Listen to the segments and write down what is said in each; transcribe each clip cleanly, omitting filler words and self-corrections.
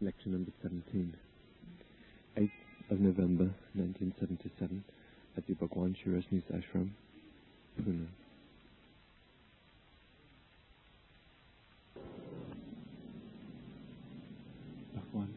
lecture number 17, 8th of November 1977 at the Bhagwan Shri Rajneesh Ashram, Pune. Bhagwan.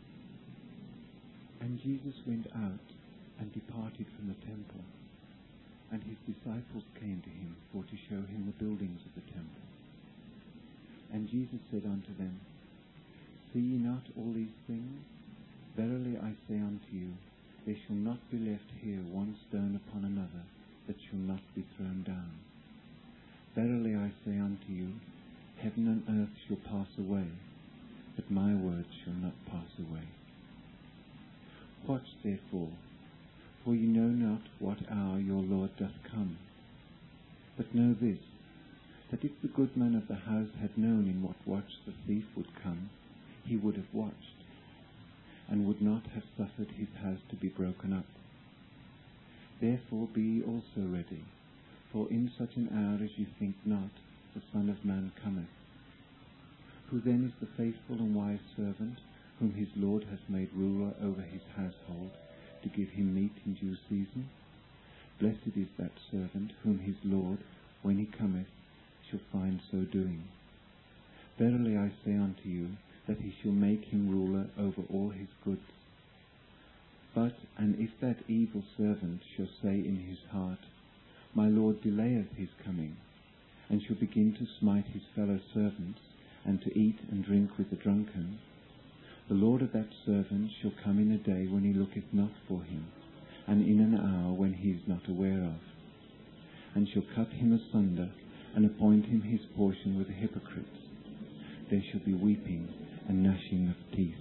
And Jesus went out and departed from the temple, and his disciples came to him for to show him the buildings of the temple. And Jesus said unto them, See ye not all these things? Verily I say unto you, there shall not be left here one stone upon another that shall not be thrown down. Verily I say unto you, heaven and earth shall pass away, but my words shall not pass away. Watch therefore, for ye know not what hour your Lord doth come. But know this, that if the good man of the house had known in what watch the thief would come, he would have watched, and would not have suffered his house to be broken up. Therefore be ye also ready, for in such an hour as ye think not, the Son of Man cometh. Who then is the faithful and wise servant, whom his Lord hath made ruler over his household, to give him meat in due season? Blessed is that servant, whom his Lord, when he cometh, shall find so doing. Verily I say unto you, that he shall make him ruler over all his goods. But, and if that evil servant shall say in his heart, My Lord delayeth his coming, and shall begin to smite his fellow servants, and to eat and drink with the drunken, the Lord of that servant shall come in a day when he looketh not for him, and in an hour when he is not aware of, and shall cut him asunder, and appoint him his portion with the hypocrites. There shall be weeping and gnashing of teeth.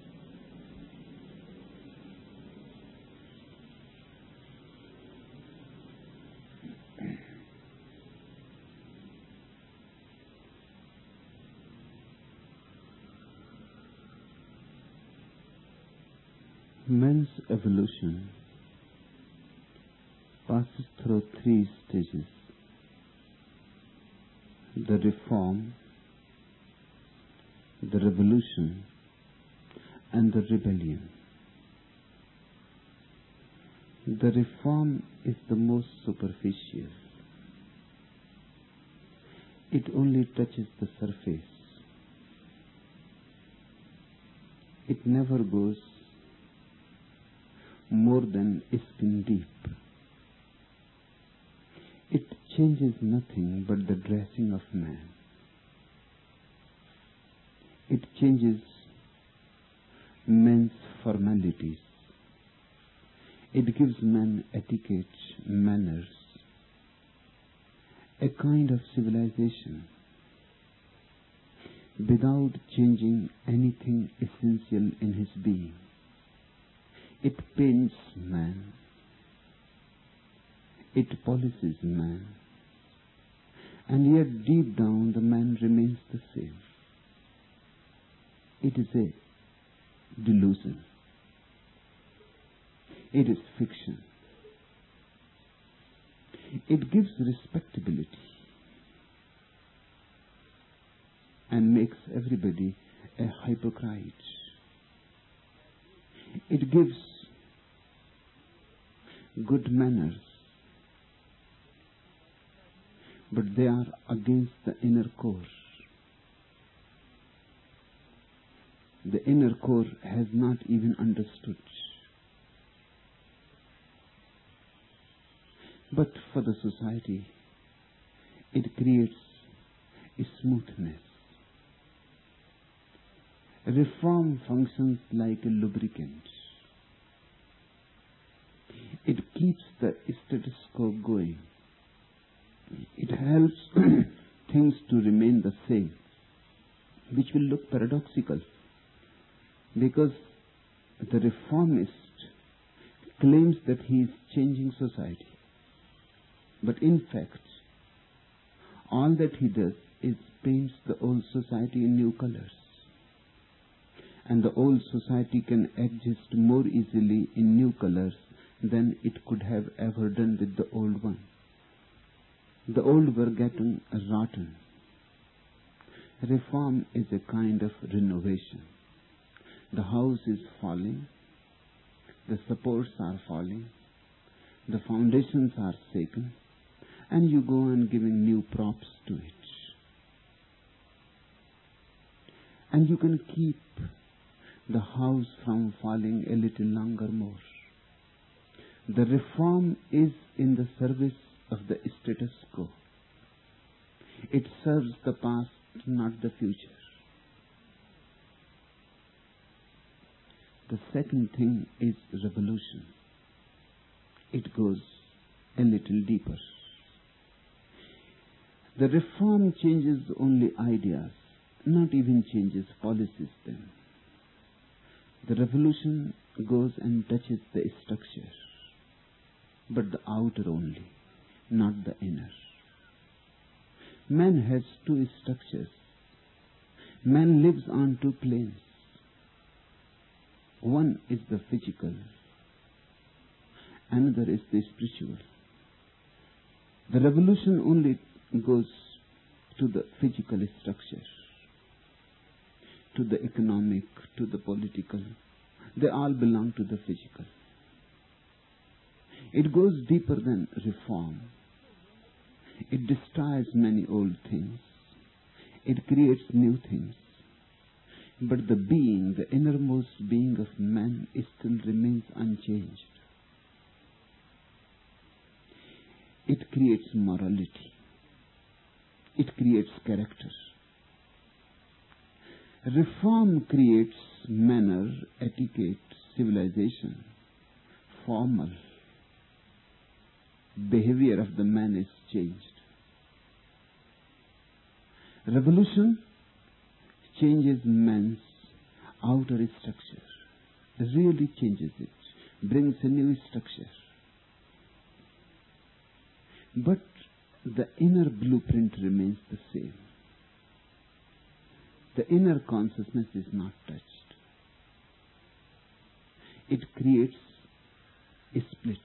Man's evolution passes through three stages: the reform, the revolution, and the rebellion. The reform is the most superficial. It only touches the surface. It never goes more than skin deep. It changes nothing but the dressing of man. It changes man's formalities. It gives man etiquette, manners, a kind of civilization, without changing anything essential in his being. It paints man. It polishes man. And yet deep down the man remains the same. It is a delusion. It is fiction. It gives respectability and makes everybody a hypocrite. It gives good manners, but they are against the inner core. The inner core has not even understood. But for the society, it creates a smoothness. Reform functions like a lubricant. It keeps the status quo going. It helps things to remain the same, which will look paradoxical, because the reformist claims that he is changing society. But in fact, all that he does is paints the old society in new colors. And the old society can adjust more easily in new colors than it could have ever done with the old one. The old were getting rotten. Reform is a kind of renovation. The house is falling, the supports are falling, the foundations are shaken, and you go on giving new props to it. And you can keep the house from falling a little longer more. The reform is in the service of the status quo. It serves the past, not the future. The second thing is revolution. It goes a little deeper. The reform changes only ideas, not even changes policies then. The revolution goes and touches the structure, but the outer only, not the inner. Man has two structures. Man lives on two planes. One is the physical, another is the spiritual. The revolution only goes to the physical structure, to the economic, to the political. They all belong to the physical. It goes deeper than reform. It destroys many old things. It creates new things. But the being, the innermost being of man, still remains unchanged. It creates morality. It creates character. Reform creates manner, etiquette, civilization, formal. Behavior of the man is changed. Revolution changes man's outer structure, really changes it, brings a new structure. But the inner blueprint remains the same. The inner consciousness is not touched. It creates a split.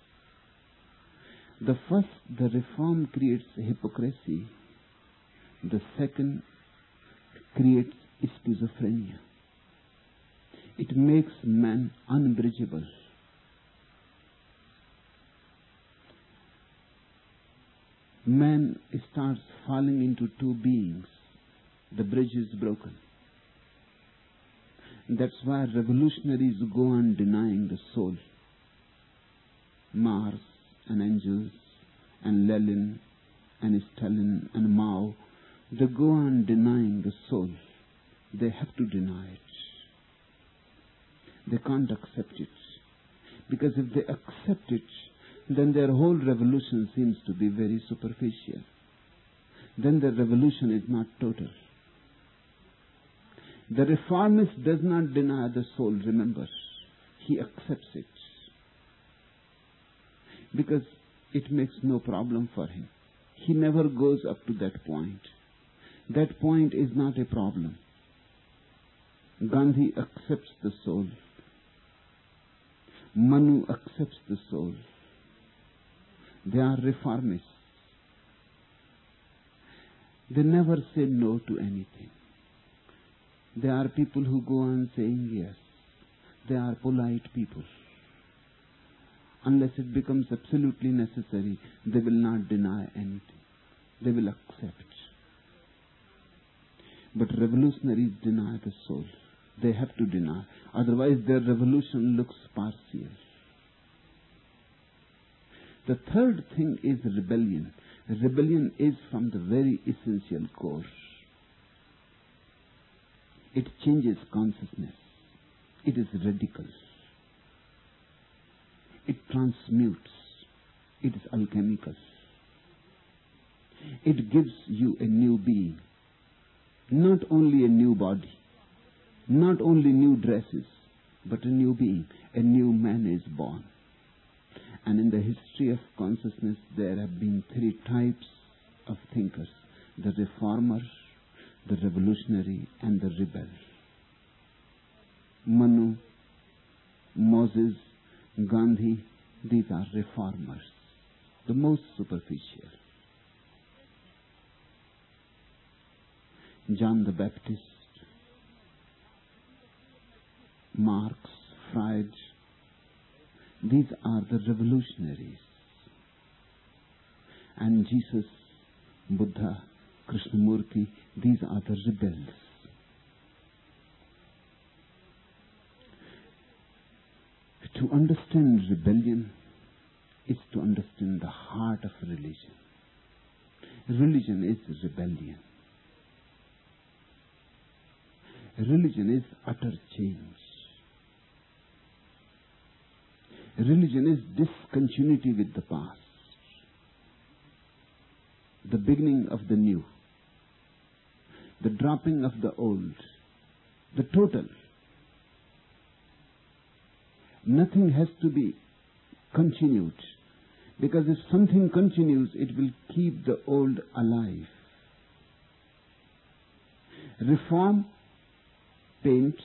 The first, the reform creates hypocrisy. The second creates schizophrenia. It makes man unbridgeable. Man starts falling into two beings. The bridge is broken. That's why revolutionaries go on denying the soul. Marx and Engels and Lenin and Stalin and Mao, they go on denying the soul. They have to deny it. They can't accept it. Because if they accept it, then their whole revolution seems to be very superficial. Then the revolution is not total. The reformist does not deny the soul, remember. He accepts it. Because it makes no problem for him. He never goes up to that point. That point is not a problem. Gandhi accepts the soul. Manu accepts the soul. They are reformists. They never say no to anything. They are people who go on saying yes. They are polite people. Unless it becomes absolutely necessary, they will not deny anything. They will accept. But revolutionaries deny the soul. They have to deny. Otherwise their revolution looks partial. The third thing is rebellion. Rebellion is from the very essential core. It changes consciousness. It is radical. It transmutes. It is alchemical. It gives you a new being. Not only a new body, not only new dresses, but a new being. A new man is born. And in the history of consciousness, there have been three types of thinkers: the reformer, the revolutionary, and the rebel. Manu, Moses, Gandhi, these are reformers, the most superficial. John the Baptist, Marx, Freud, these are the revolutionaries. And Jesus, Buddha, Krishnamurti, these are the rebels. To understand rebellion is to understand the heart of religion. Religion is rebellion. Religion is utter change. Religion is discontinuity with the past. The beginning of the new. The dropping of the old. The total. Nothing has to be continued. Because if something continues, it will keep the old alive. Reform paints,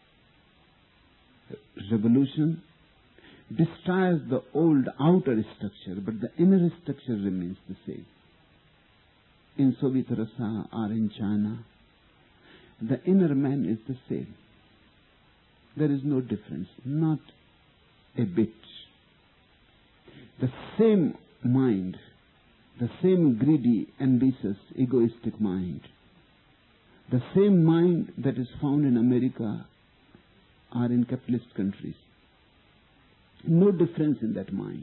revolution destroys the old outer structure, but the inner structure remains the same. In Soviet Russia or in China, the inner man is the same. There is no difference, not a bit. The same mind, the same greedy, ambitious, egoistic mind, the same mind that is found in America or in capitalist countries. No difference in that mind.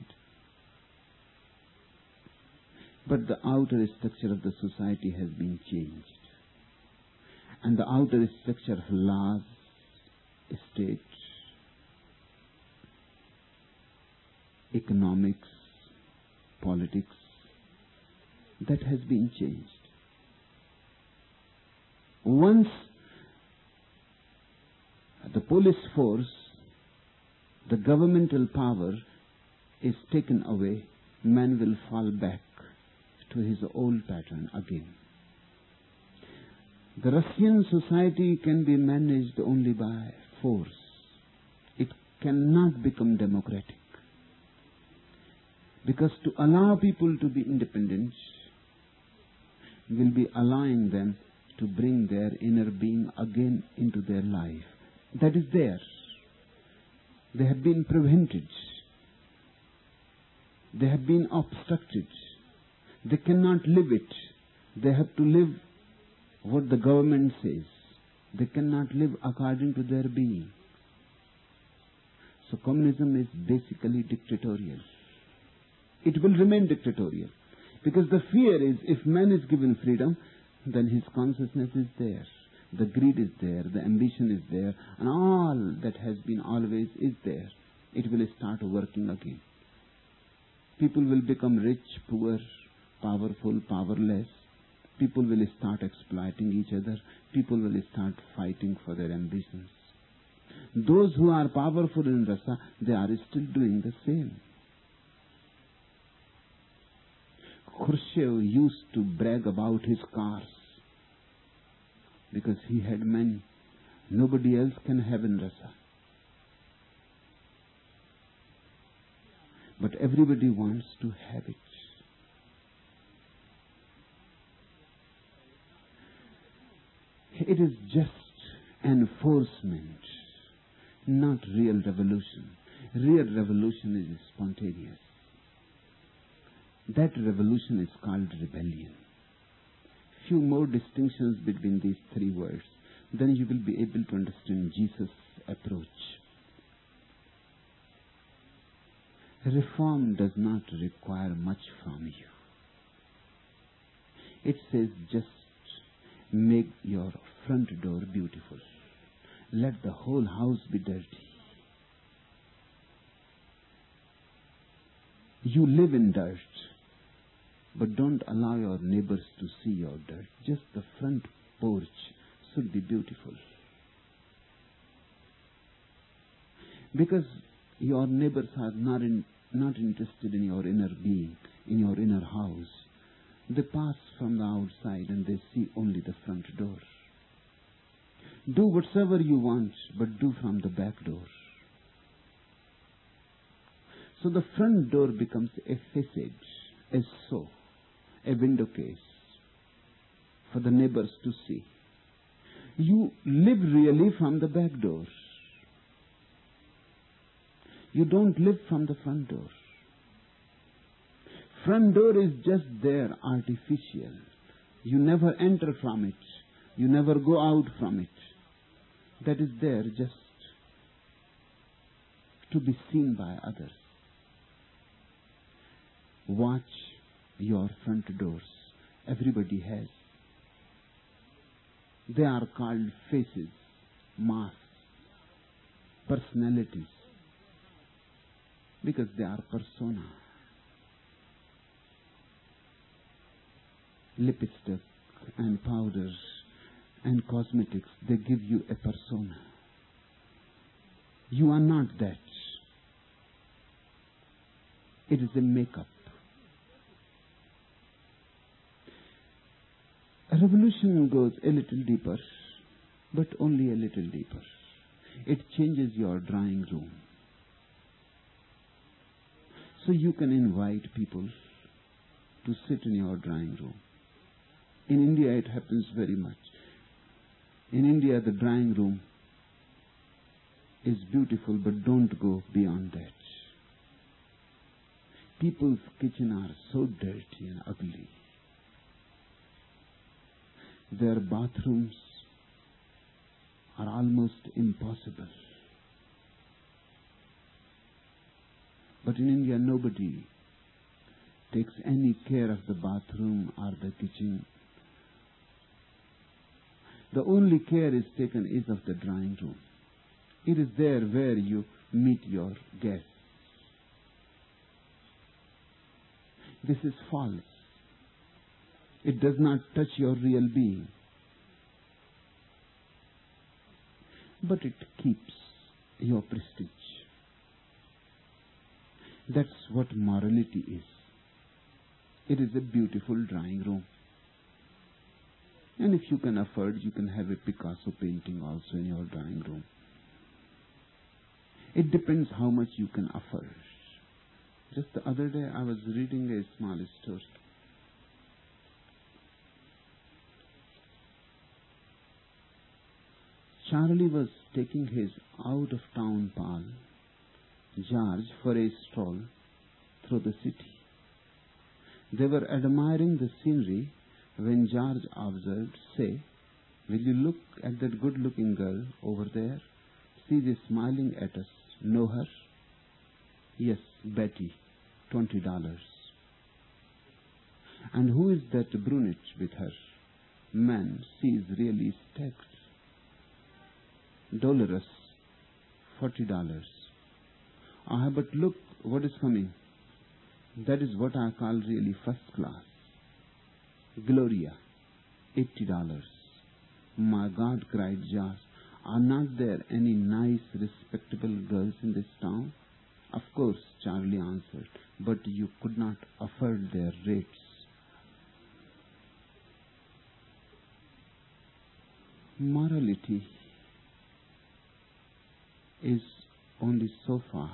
But the outer structure of the society has been changed. And the outer structure of laws, state, economics, politics, that has been changed. Once the police force, the governmental power is taken away, man will fall back to his old pattern again. The Russian society can be managed only by force. It cannot become democratic. Because to allow people to be independent will be allowing them to bring their inner being again into their life. That is there. They have been prevented. They have been obstructed. They cannot live it. They have to live what the government says. They cannot live according to their being. So communism is basically dictatorial. It will remain dictatorial. Because the fear is, if man is given freedom, then his consciousness is there. The greed is there, the ambition is there, and all that has been always is there. It will start working again. People will become rich, poor, powerful, powerless. People will start exploiting each other. People will start fighting for their ambitions. Those who are powerful in Russia, they are still doing the same. Khrushchev used to brag about his cars because he had many. Nobody else can have in Russia. But everybody wants to have it. It is just enforcement, not real revolution. Real revolution is spontaneous. That revolution is called rebellion. Few more distinctions between these three words, then you will be able to understand Jesus' approach. Reform does not require much from you. It says just make your front door beautiful. Let the whole house be dirty. You live in dirt, but don't allow your neighbors to see your dirt. Just the front porch should be beautiful. Because your neighbors are not interested in your inner being, in your inner house. They pass from the outside and they see only the front door. Do whatever you want, but do from the back door. So the front door becomes a facade, a show, a window case for the neighbors to see. You live really from the back door. You don't live from the front door. Front door is just there, artificial. You never enter from it. You never go out from it. That is there just to be seen by others. Watch your front doors. Everybody has. They are called faces, masks, personalities, because they are persona. Lipstick and powders and cosmetics, they give you a persona. You are not that. It is a makeup. A revolution goes a little deeper, but only a little deeper. It changes your drawing room. So you can invite people to sit in your drawing room. In India it happens very much. In India the drawing room is beautiful, but don't go beyond that. People's kitchen are so dirty and ugly. Their bathrooms are almost impossible. But in India nobody takes any care of the bathroom or the kitchen. The only care is taken is of the drawing room. It is there where you meet your guests. This is false. It does not touch your real being. But it keeps your prestige. That's what morality is. It is a beautiful drawing room. And if you can afford, you can have a Picasso painting also in your drawing room. It depends how much you can afford. Just the other day I was reading a small story. Charlie was taking his out-of-town pal, George, for a stroll through the city. They were admiring the scenery when George observed, "Say, will you look at that good-looking girl over there? She is smiling at us. Know her?" "Yes, Betty, $20. "And who is that brunette with her?" "Man, she is really stacked." "Dolores, $40. But look what is coming. That is what I call really first class. Gloria, $80. "My God," cried George, "are not there any nice, respectable girls in this town?" "Of course," Charlie answered, "but you could not afford their rates." Morality is only so far.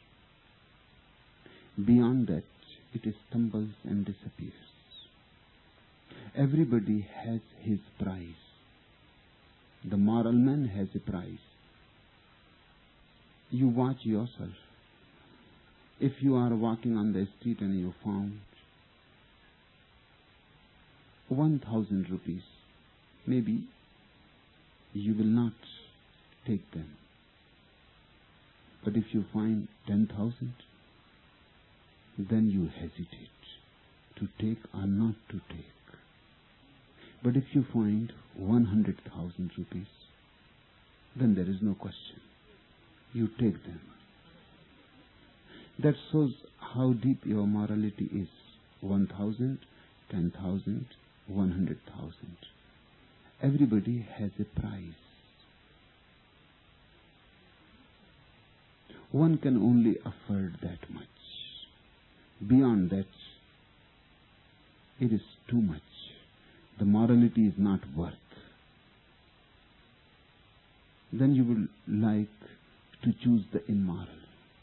Beyond that, it stumbles and disappears. Everybody has his price. The moral man has a price. You watch yourself. If you are walking on the street and you found 1,000 rupees, maybe you will not take them. But if you find 10,000, then you hesitate to take or not to take. But if you find 100,000 rupees, then there is no question. You take them. That shows how deep your morality is. 1,000, 10,000, 100,000. Everybody has a price. One can only afford that much. Beyond that, it is too much. The morality is not worth. Then you will like to choose the immoral.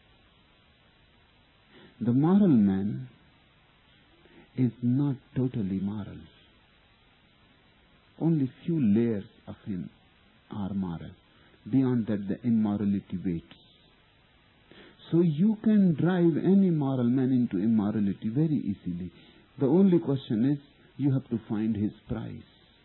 The moral man is not totally moral. Only few layers of him are moral. Beyond that, the immorality waits. So you can drive any moral man into immorality very easily. The only question is, you have to find his price.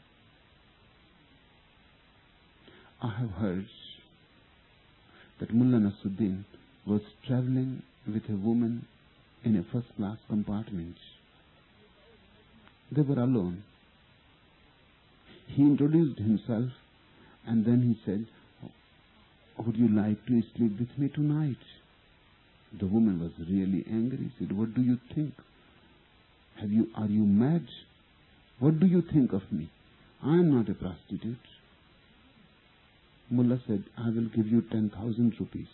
I have heard that Mullah Nasruddin was traveling with a woman in a first-class compartment. They were alone. He introduced himself and then he said, "Would you like to sleep with me tonight?" The woman was really angry. She said, "What do you think? Are you mad? What do you think of me? I am not a prostitute." Mullah said, "I will give you 10,000 rupees.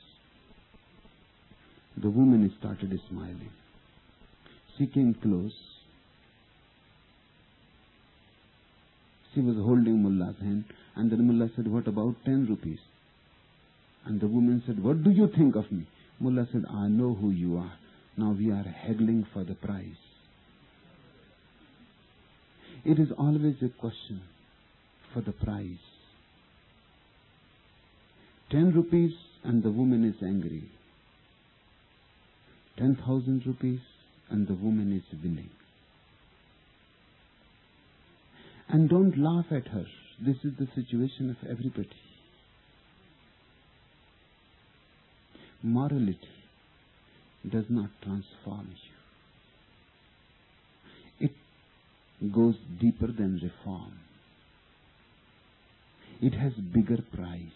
The woman started smiling. She came close. She was holding Mullah's hand, and then Mullah said, "What about 10 rupees? And the woman said, "What do you think of me?" Mullah said, "I know who you are. Now we are haggling for the price." It is always a question for the price. 10 rupees and the woman is angry. 10,000 rupees and the woman is willing. And don't laugh at her. This is the situation of everybody. Morality does not transform you. It goes deeper than reform. It has bigger price.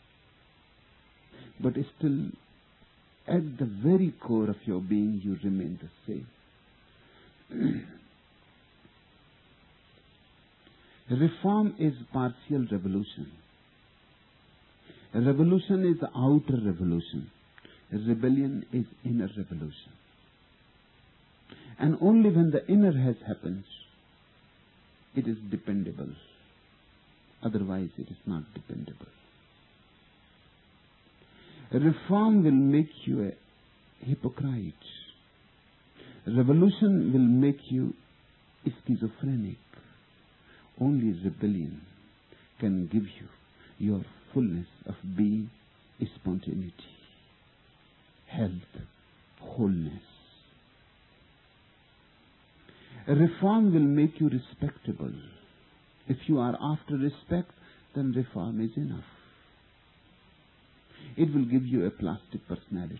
But still, at the very core of your being, you remain the same. Reform is partial revolution. A revolution is the outer revolution. A rebellion is inner revolution. And only when the inner has happened, it is dependable. Otherwise, it is not dependable. A reform will make you a hypocrite. A revolution will make you schizophrenic. Only rebellion can give you your fullness of being, spontaneity, health, wholeness. A reform will make you respectable. If you are after respect, then reform is enough. It will give you a plastic personality.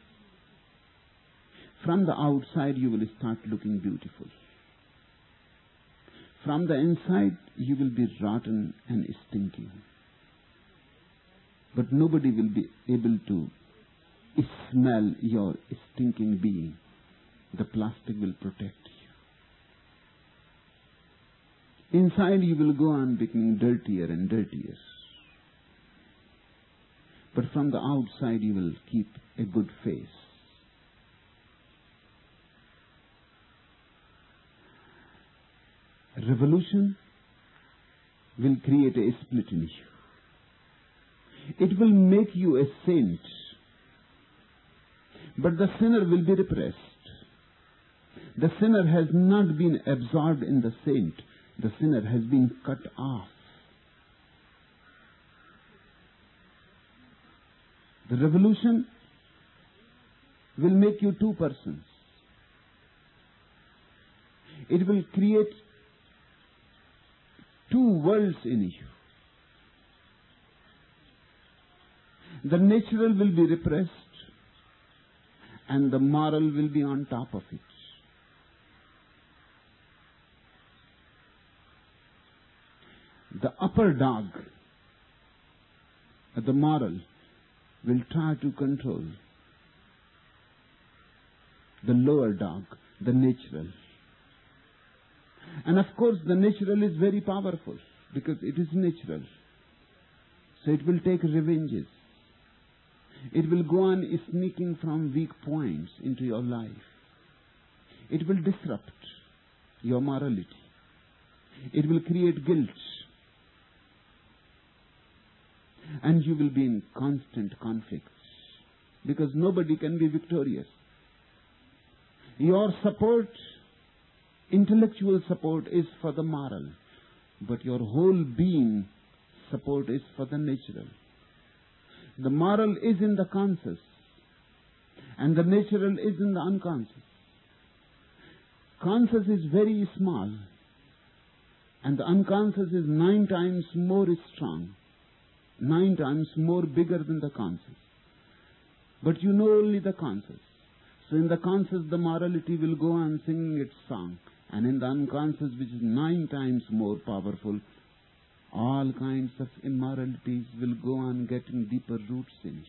From the outside, you will start looking beautiful. From the inside, you will be rotten and stinking. But nobody will be able to smell your stinking being. The plastic will protect you. Inside, you will go on becoming dirtier and dirtier. But from the outside, you will keep a good face. Revolution will create a split in you. It will make you a saint. But the sinner will be repressed. The sinner has not been absorbed in the saint. The sinner has been cut off. The revolution will make you two persons. It will create two worlds in you. The natural will be repressed and the moral will be on top of it. The upper dog, the moral, will try to control the lower dog, the natural. And of course, the natural is very powerful because it is natural. So it will take revenges. It will go on sneaking from weak points into your life. It will disrupt your morality. It will create guilt. And you will be in constant conflicts because nobody can be victorious. Your support, intellectual support, is for the moral, but your whole being support is for the natural. The moral is in the conscious. And the natural is in the unconscious. Conscious is very small, and the unconscious is 9 times more strong, 9 times more bigger than the conscious. But you know only the conscious. So in the conscious, the morality will go on singing its song. And in the unconscious, which is 9 times more powerful, all kinds of immoralities will go on getting deeper roots in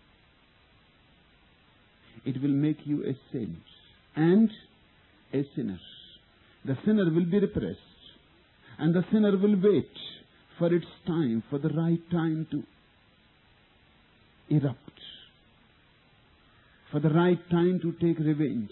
you. It will make you a saint and a sinner. The sinner will be repressed, and the sinner will wait for its time, for the right time to erupt, for the right time to take revenge.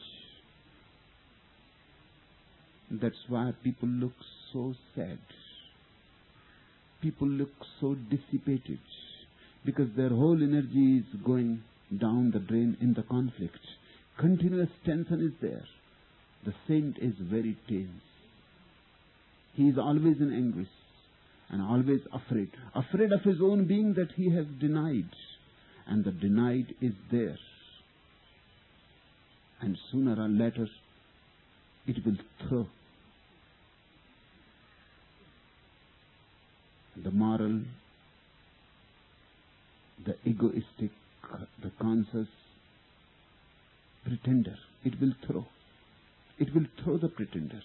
That's why people look so sad. People look so dissipated, because their whole energy is going down the drain in the conflict. Continuous tension is there. The saint is very tense. He is always in anguish and always afraid. Afraid of his own being that he has denied. And the denied is there. And sooner or later, it will throw. The moral, the egoistic, the conscious pretender, it will throw. It will throw the pretender.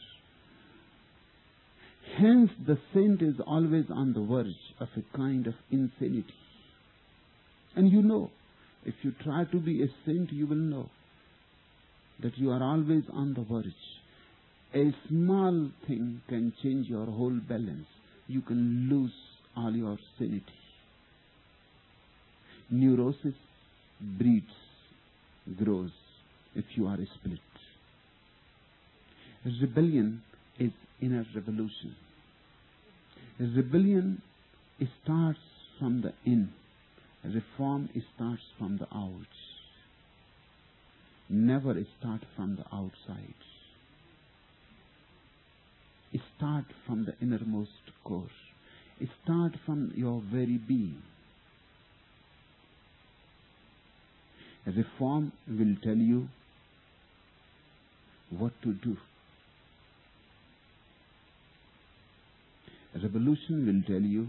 Hence, the saint is always on the verge of a kind of insanity. And you know, if you try to be a saint, you will know that you are always on the verge. A small thing can change your whole balance. You can lose all your sanity. Neurosis breeds, grows if you are split. Rebellion is inner revolution. Rebellion starts from the in. Reform starts from the out. Never start from the outside. Start from the innermost core. Start from your very being. Reform will tell you what to do. Revolution will tell you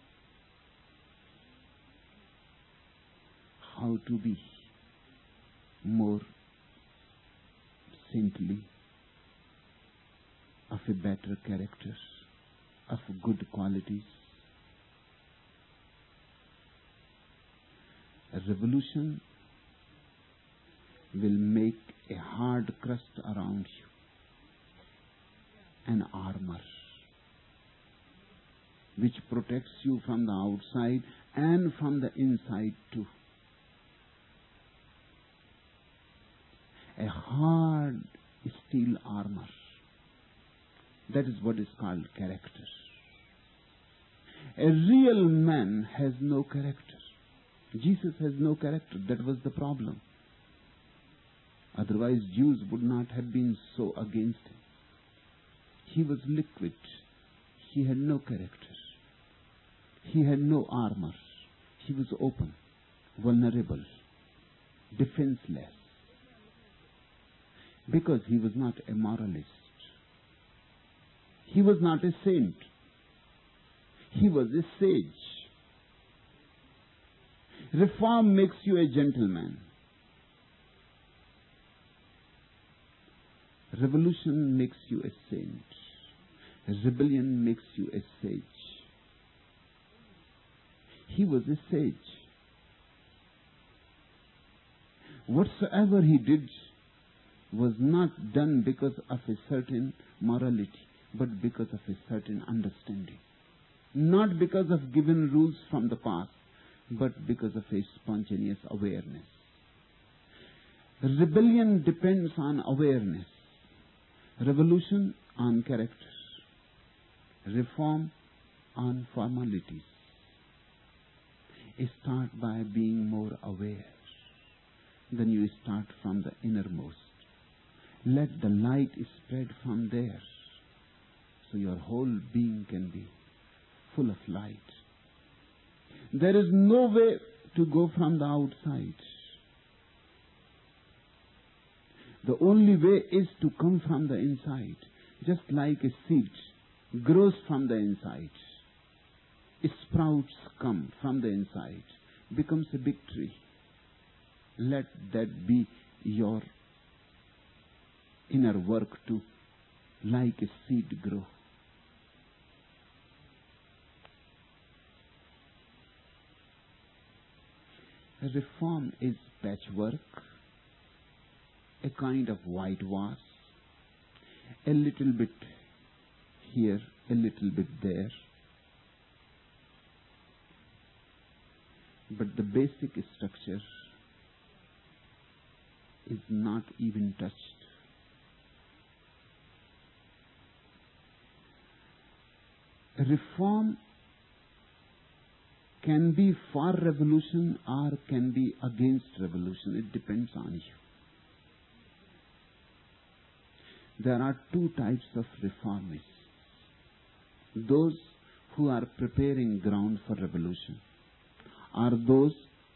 how to be more saintly, of a better character, of good qualities. A revolution will make a hard crust around you, an armor which protects you from the outside and from the inside too. A hard steel armor. That is what is called character. A real man has no character. Jesus has no character. That was the problem. Otherwise, Jews would not have been so against him. He was liquid. He had no character. He had no armor. He was open, vulnerable, defenseless. Because he was not a moralist. He was not a saint. He was a sage. Reform makes you a gentleman. Revolution makes you a saint. Rebellion makes you a sage. He was a sage. Whatsoever he did was not done because of a certain morality, but because of a certain understanding. Not because of given rules from the past, but because of a spontaneous awareness. Rebellion depends on awareness. Revolution on character. Reform on formalities. Start by being more aware. Then you start from the innermost. Let the light spread from there, so your whole being can be full of light. There is no way to go from the outside. The only way is to come from the inside. Just like a seed grows from the inside. Sprouts come from the inside. Becomes a big tree. Let that be your inner work to, like a seed, grow. Reform is patchwork, a kind of whitewash, a little bit here, a little bit there. But the basic structure is not even touched. Reform can be for revolution or can be against revolution. It depends on you. There are two types of reformists. Those who are preparing ground for revolution, or those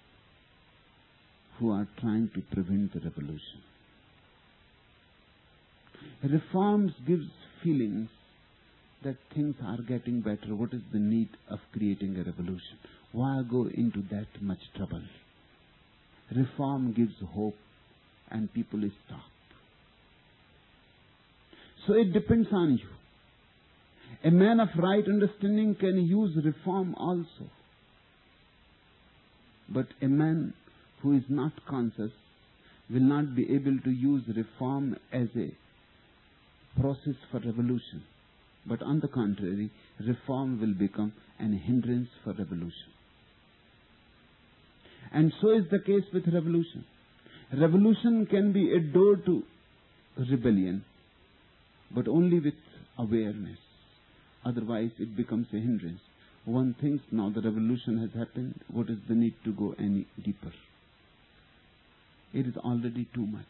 who are trying to prevent the revolution. Reforms gives feelings that things are getting better. What is the need of creating a revolution? Why go into that much trouble? Reform gives hope and people stop. So it depends on you. A man of right understanding can use reform also. But a man who is not conscious will not be able to use reform as a process for revolution. But on the contrary, reform will become an hindrance for revolution. And so is the case with revolution. Revolution can be a door to rebellion, but only with awareness. Otherwise, it becomes a hindrance. One thinks, now the revolution has happened, what is the need to go any deeper? It is already too much.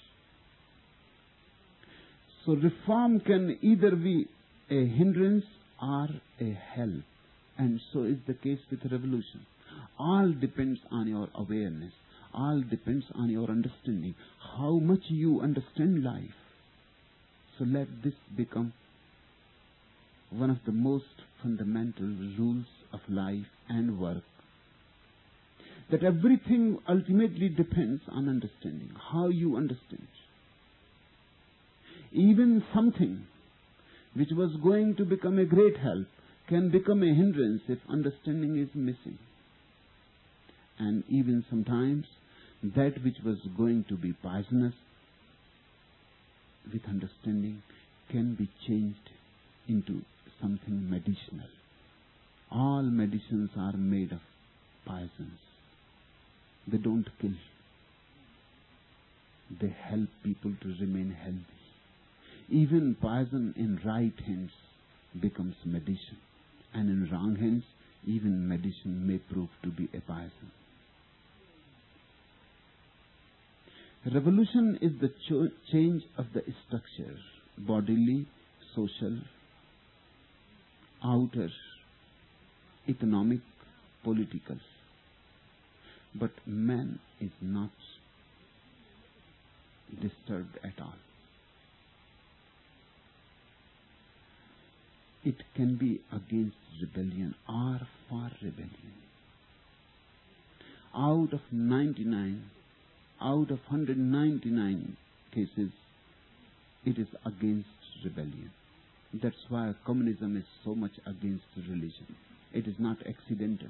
So reform can either be a hindrance or a help. And so is the case with revolution. All depends on your awareness. All depends on your understanding. How much you understand life. So let this become one of the most fundamental rules of life and work. That everything ultimately depends on understanding. How you understand. Even something which was going to become a great help can become a hindrance if understanding is missing. And even sometimes that which was going to be poisonous with understanding can be changed into something medicinal. All medicines are made of poisons. They don't kill. They help people to remain healthy. Even poison in right hands becomes medicine. And in wrong hands, even medicine may prove to be a poison. Revolution is the change of the structure, bodily, social, outer, economic, political. But man is not disturbed at all. It can be against rebellion or for rebellion. Out of 199 cases, it is against rebellion. That's why communism is so much against religion. It is not accidental.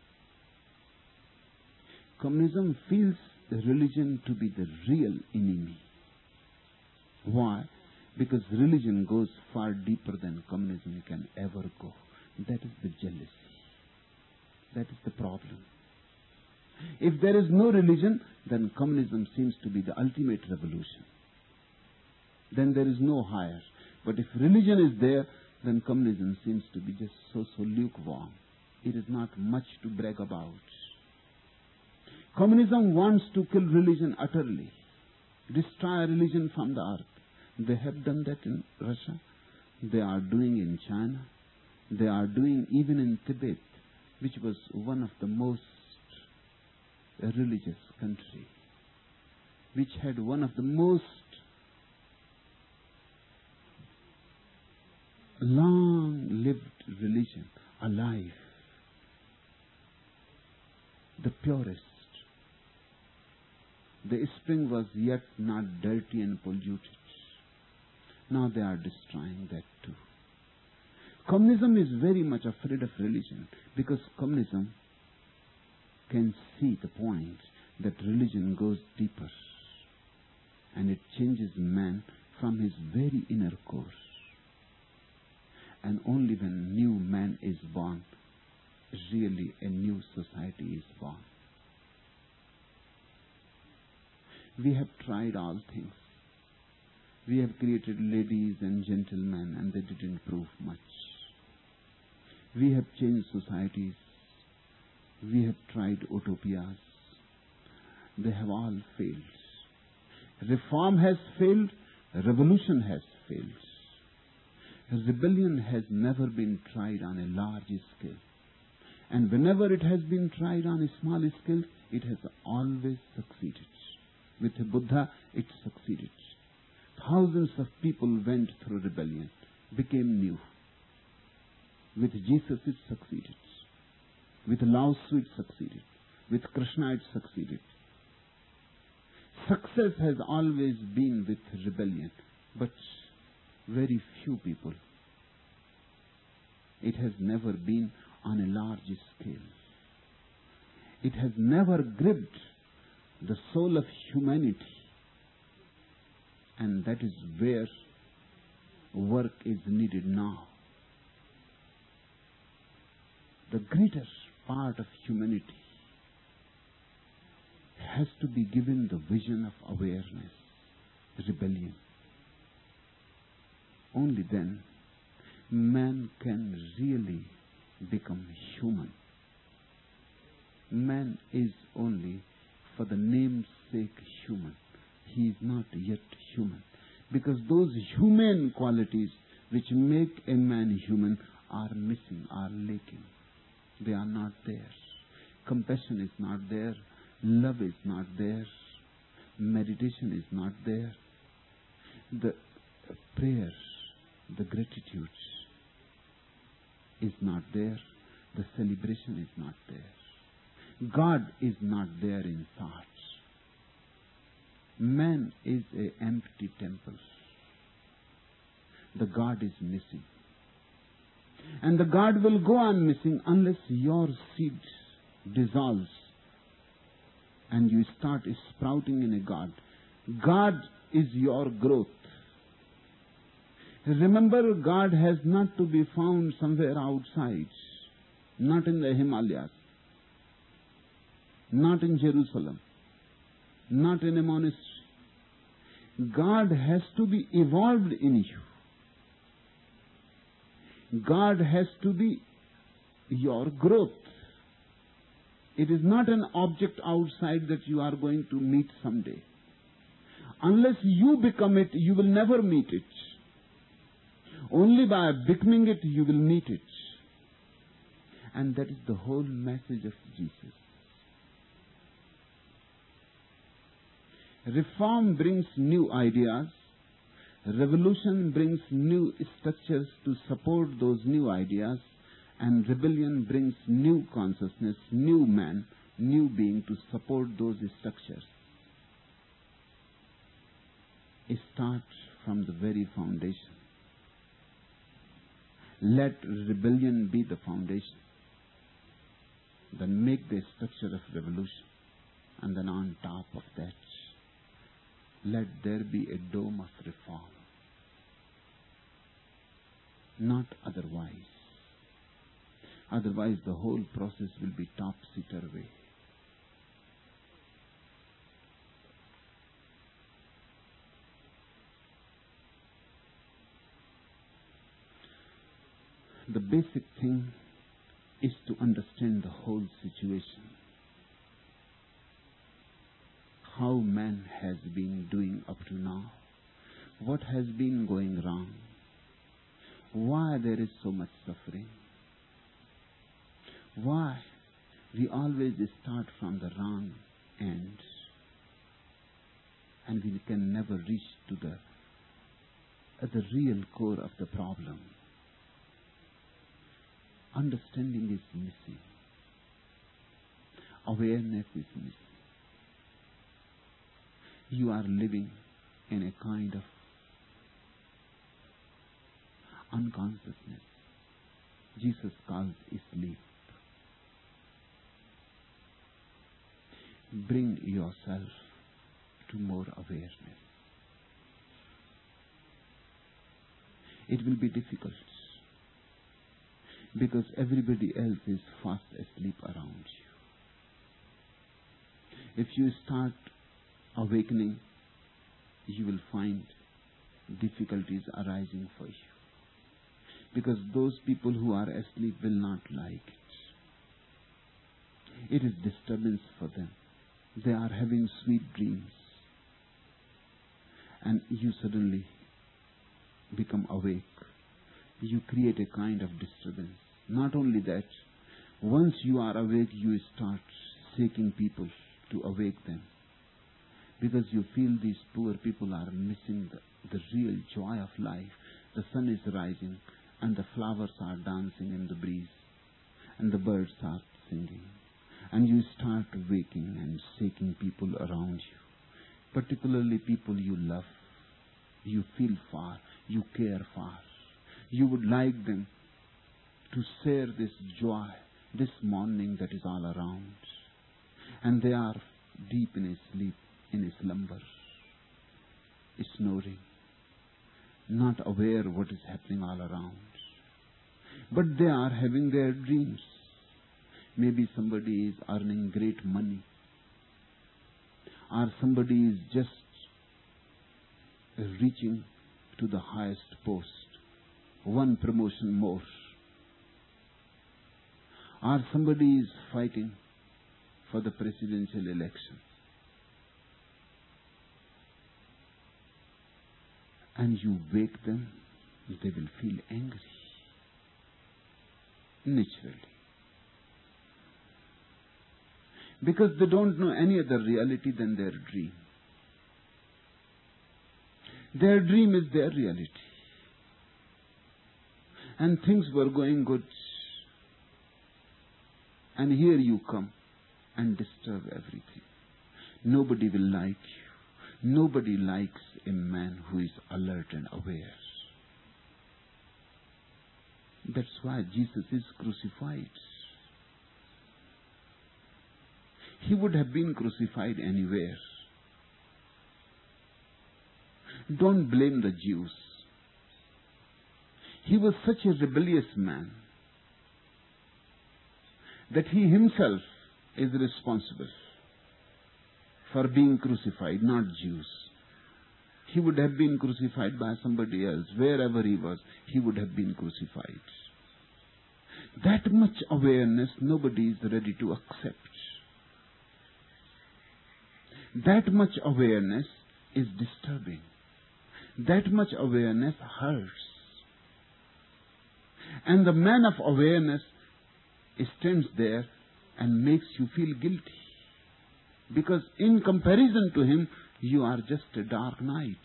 Communism feels the religion to be the real enemy. Why? Because religion goes far deeper than communism can ever go. That is the jealousy. That is the problem. If there is no religion, then communism seems to be the ultimate revolution. Then there is no higher. But if religion is there, then communism seems to be just so lukewarm. It is not much to brag about. Communism wants to kill religion utterly, destroy religion from the earth. They have done that in Russia. They are doing in China. They are doing even in Tibet, which was one of the most religious country, which had one of the most long-lived religion, alive, the purest. The spring was yet not dirty and polluted. Now they are destroying that too. Communism is very much afraid of religion because communism can see the point that religion goes deeper and it changes man from his very inner core. And only when new man is born, really a new society is born. We have tried all things. We have created ladies and gentlemen and they didn't prove much. We have changed societies. We have tried utopias. They have all failed. Reform has failed. Revolution has failed. Rebellion has never been tried on a large scale. And whenever it has been tried on a small scale, it has always succeeded. With Buddha, it succeeded. Thousands of people went through rebellion, became new. With Jesus, it succeeded. With Lao Tzu, it succeeded. With Krishna, it succeeded. Success has always been with rebellion, but very few people. It has never been on a large scale. It has never gripped the soul of humanity. And that is where work is needed now. The greatest part of humanity has to be given the vision of awareness, rebellion. Only then man can really become human. Man is only for the name's sake human. He is not yet human. Because those human qualities which make a man human are missing, are lacking. They are not there. Compassion is not there. Love is not there. Meditation is not there. The prayer, the gratitude is not there. The celebration is not there. God is not there in thoughts. Man is an empty temple. The God is missing. And the God will go on missing unless your seed dissolves and you start sprouting in a God. God is your growth. Remember, God has not to be found somewhere outside, not in the Himalayas, not in Jerusalem, not in a monastery. God has to be evolved in you. God has to be your growth. It is not an object outside that you are going to meet someday. Unless you become it, you will never meet it. Only by becoming it, you will meet it. And that is the whole message of Jesus. Reform brings new ideas. Revolution brings new structures to support those new ideas. And rebellion brings new consciousness, new man, new being to support those structures. Start from the very foundation. Let rebellion be the foundation. Then make the structure of revolution. And then on top of that, let there be a dome of reform. Not otherwise. Otherwise, the whole process will be topsy-turvy. The basic thing is to understand the whole situation. How man has been doing up to now. What has been going wrong. Why there is so much suffering. Why we always start from the wrong end and we can never reach to the real core of the problem. Understanding is missing. Awareness is missing. You are living in a kind of unconsciousness. Jesus calls sleep. Bring yourself to more awareness. It will be difficult because everybody else is fast asleep around you. If you start awakening, you will find difficulties arising for you. Because those people who are asleep will not like it. It is disturbance for them. They are having sweet dreams. And you suddenly become awake. You create a kind of disturbance. Not only that, once you are awake, you start seeking people to awake them. Because you feel these poor people are missing the real joy of life. The sun is rising and the flowers are dancing in the breeze and the birds are singing. And you start waking and seeking people around you. Particularly people you love. You feel far. You care for. You would like them to share this joy, this morning that is all around. And they are deep in a sleep, in a slumber, snoring, not aware what is happening all around. But they are having their dreams. Maybe somebody is earning great money, or somebody is just reaching to the highest post, one promotion more, or somebody is fighting for the presidential election. And you wake them, they will feel angry. Naturally. Because they don't know any other reality than their dream. Their dream is their reality. And things were going good. And here you come and disturb everything. Nobody will like you. Nobody likes a man who is alert and aware. That's why Jesus is crucified. He would have been crucified anywhere. Don't blame the Jews. He was such a rebellious man that he himself is responsible for being crucified, not Jews. He would have been crucified by somebody else. Wherever he was, he would have been crucified. That much awareness nobody is ready to accept. That much awareness is disturbing. That much awareness hurts. And the man of awareness stands there and makes you feel guilty. Because in comparison to him, you are just a dark night.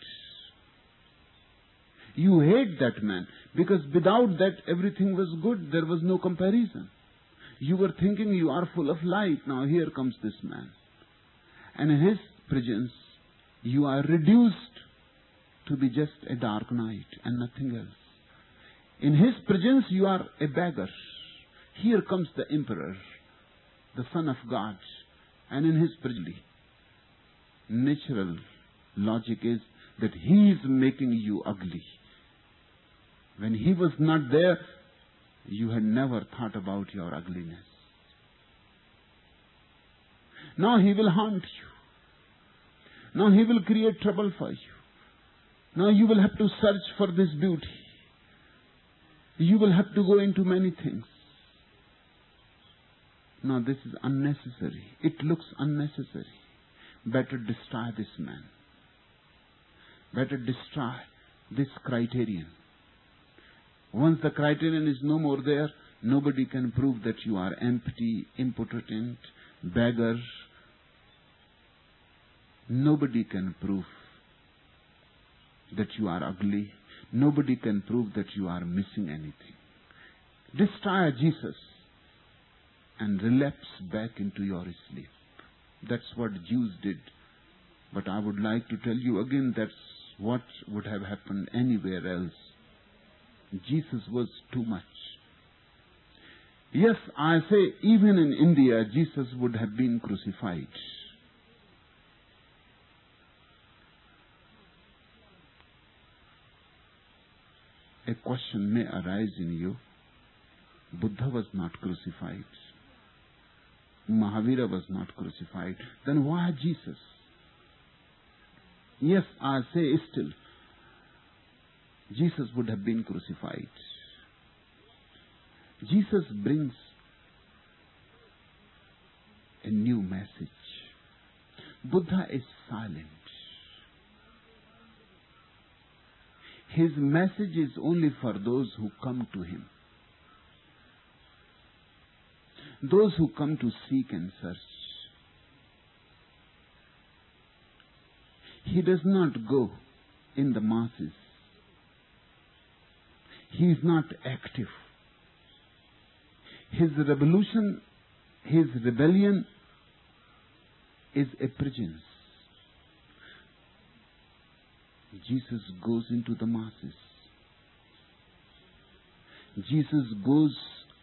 You hate that man because without that everything was good. There was no comparison. You were thinking you are full of light. Now here comes this man. And in his presence, you are reduced to be just a dark night and nothing else. In his presence, you are a beggar. Here comes the emperor, the Son of God. And in his presence, natural logic is that he is making you ugly. When he was not there, you had never thought about your ugliness. Now he will haunt you. Now he will create trouble for you. Now you will have to search for this beauty. You will have to go into many things. Now this is unnecessary. It looks unnecessary. Better destroy this man. Better destroy this criterion. Once the criterion is no more there, nobody can prove that you are empty, impotent, beggar. Nobody can prove that you are ugly. Nobody can prove that you are missing anything. destroy Jesus and relapse back into your sleep. That's what Jews did. But I would like to tell you again, that's what would have happened anywhere else. Jesus was too much. Yes, I say, even in India, Jesus would have been crucified. A question may arise in you. Buddha was not crucified. Mahavira was not crucified. Then why Jesus? Yes, I say still, Jesus would have been crucified. Jesus brings a new message. Buddha is silent. His message is only for those who come to him. Those who come to seek and search. He does not go in the masses. He is not active. His revolution, his rebellion is a presence. Jesus goes into the masses. Jesus goes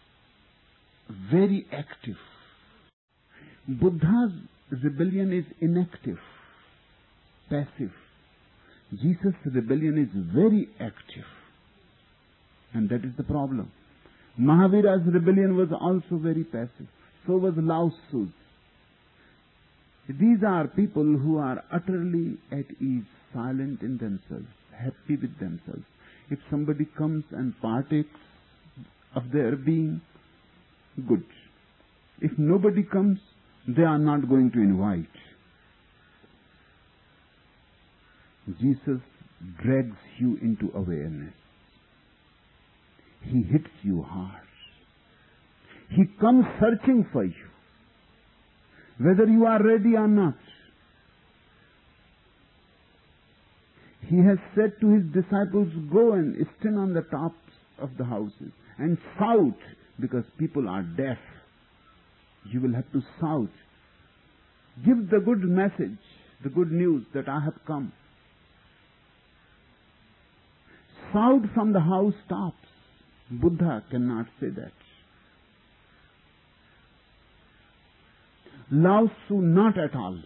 very active. Buddha's rebellion is inactive, passive. Jesus' rebellion is very active. And that is the problem. Mahavira's rebellion was also very passive. So was Lao Tzu's. These are people who are utterly at ease, silent in themselves, happy with themselves. If somebody comes and partakes of their being, good. If nobody comes, they are not going to invite. Jesus drags you into awareness. He hits you hard. He comes searching for you, whether you are ready or not. He has said to his disciples, go and stand on the tops of the houses and shout, because people are deaf. You will have to shout. Give the good message, the good news that I have come. Shout from the housetops. Buddha cannot say that. Lao Tzu, not at all.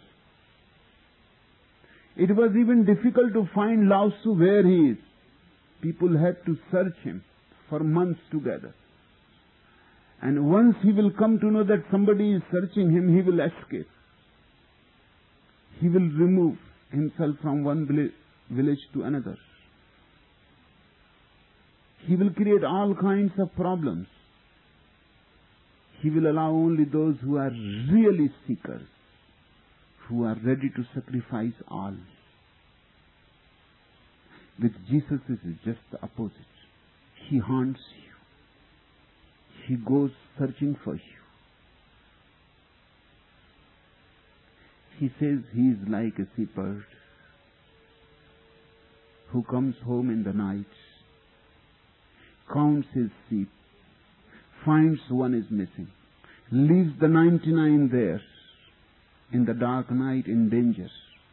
It was even difficult to find Lao Tzu where he is. People had to search him for months together. And once he will come to know that somebody is searching him, he will escape. He will remove himself from one village to another. He will create all kinds of problems. He will allow only those who are really seekers, who are ready to sacrifice all. With Jesus, it is just the opposite. He haunts you. He goes searching for you. He says he is like a shepherd who comes home in the night, counts his sheep, finds one is missing, leaves the 99 there in the dark night in danger,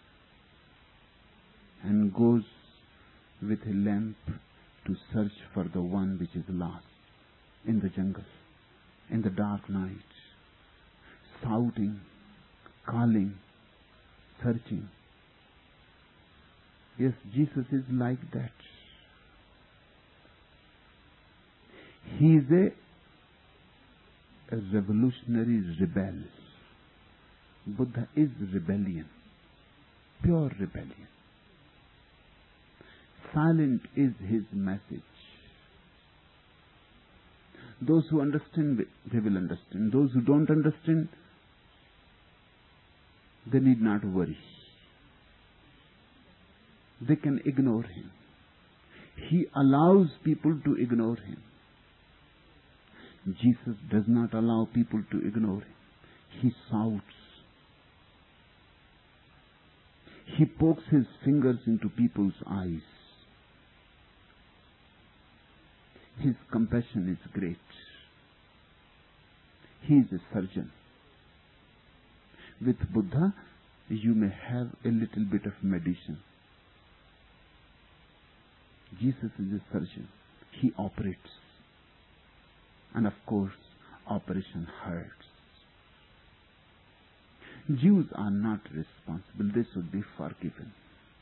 and goes with a lamp to search for the one which is lost in the jungle, in the dark night, shouting, calling, searching. Yes, Jesus is like that. He is a revolutionary rebel. Buddha is rebellion, pure rebellion. Silent is his message. Those who understand, they will understand. Those who don't understand, they need not worry. They can ignore him. He allows people to ignore him. Jesus does not allow people to ignore him. He shouts. He pokes his fingers into people's eyes. He his compassion is great. He is a surgeon. With Buddha, you may have a little bit of medicine. Jesus is a surgeon. He operates. And of course, operation hurts. Jews are not responsible. They should be forgiven.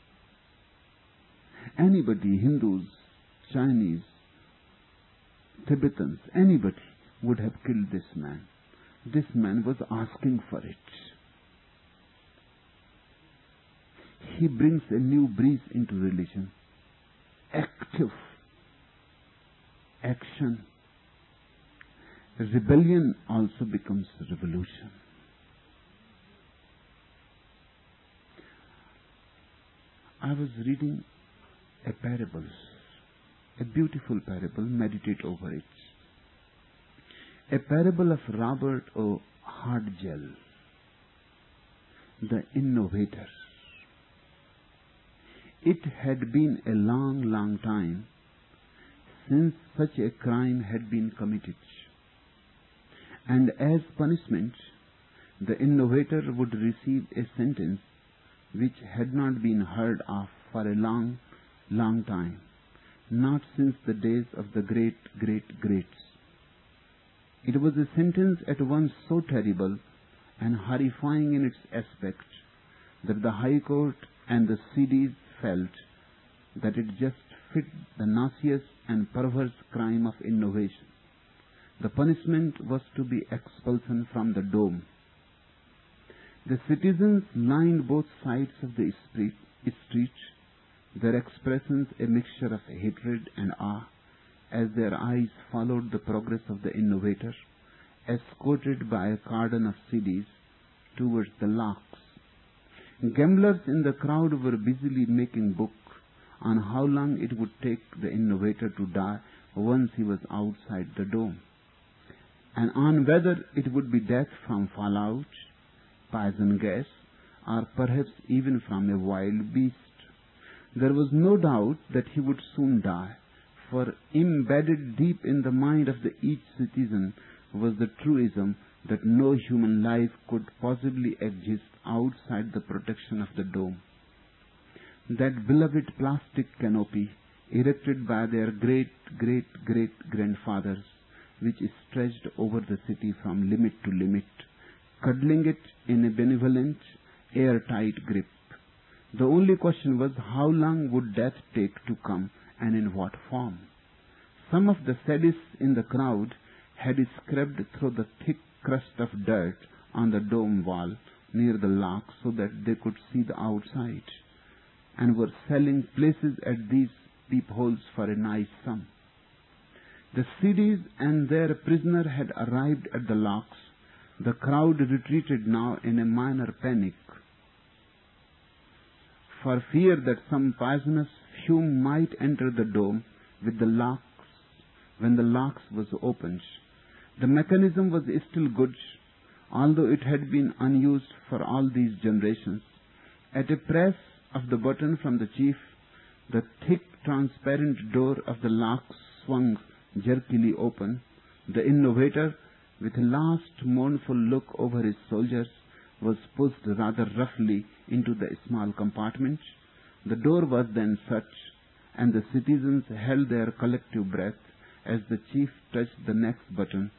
Anybody, Hindus, Chinese, Tibetans, anybody would have killed this man. This man was asking for it. He brings a new breeze into religion. Active action. Rebellion also becomes revolution. I was reading a parable, a beautiful parable. Meditate over it. A parable of Robert O. Hardgell, the innovator. It had been a long, long time since such a crime had been committed. And as punishment, the innovator would receive a sentence which had not been heard of for a long, long time, not since the days of the great-great-greats. It was a sentence at once so terrible and horrifying in its aspect that the High Court and the Sidis felt that it just fit the nauseous and perverse crime of innovation. The punishment was to be expulsion from the dome. The citizens lined both sides of the street, their expressions a mixture of hatred and awe, as their eyes followed the progress of the innovator, escorted by a cordon of Sidis towards the locks. Gamblers in the crowd were busily making book on how long it would take the innovator to die once he was outside the dome, and on whether it would be death from fallout, poison gas, or perhaps even from a wild beast. There was no doubt that he would soon die, for embedded deep in the mind of each citizen was the truism that no human life could possibly exist outside the protection of the dome. That beloved plastic canopy, erected by their great-great-great-grandfathers, which stretched over the city from limit to limit, cuddling it in a benevolent, airtight grip. The only question was how long would death take to come and in what form. Some of the sadists in the crowd had scrubbed through the thick crust of dirt on the dome wall near the lock so that they could see the outside, and were selling places at these peepholes for a nice sum. The Sidis and their prisoner had arrived at the locks. The crowd retreated now in a minor panic, for fear that some poisonous fume might enter the dome with the locks when the locks was opened. The mechanism was still good, although it had been unused for all these generations. At a press of the button from the chief, the thick, transparent door of the locks swung jerkily open. The innovator, with a last mournful look over his soldiers, was pushed rather roughly into the small compartment. The door was then shut, and the citizens held their collective breath as the chief touched the next button.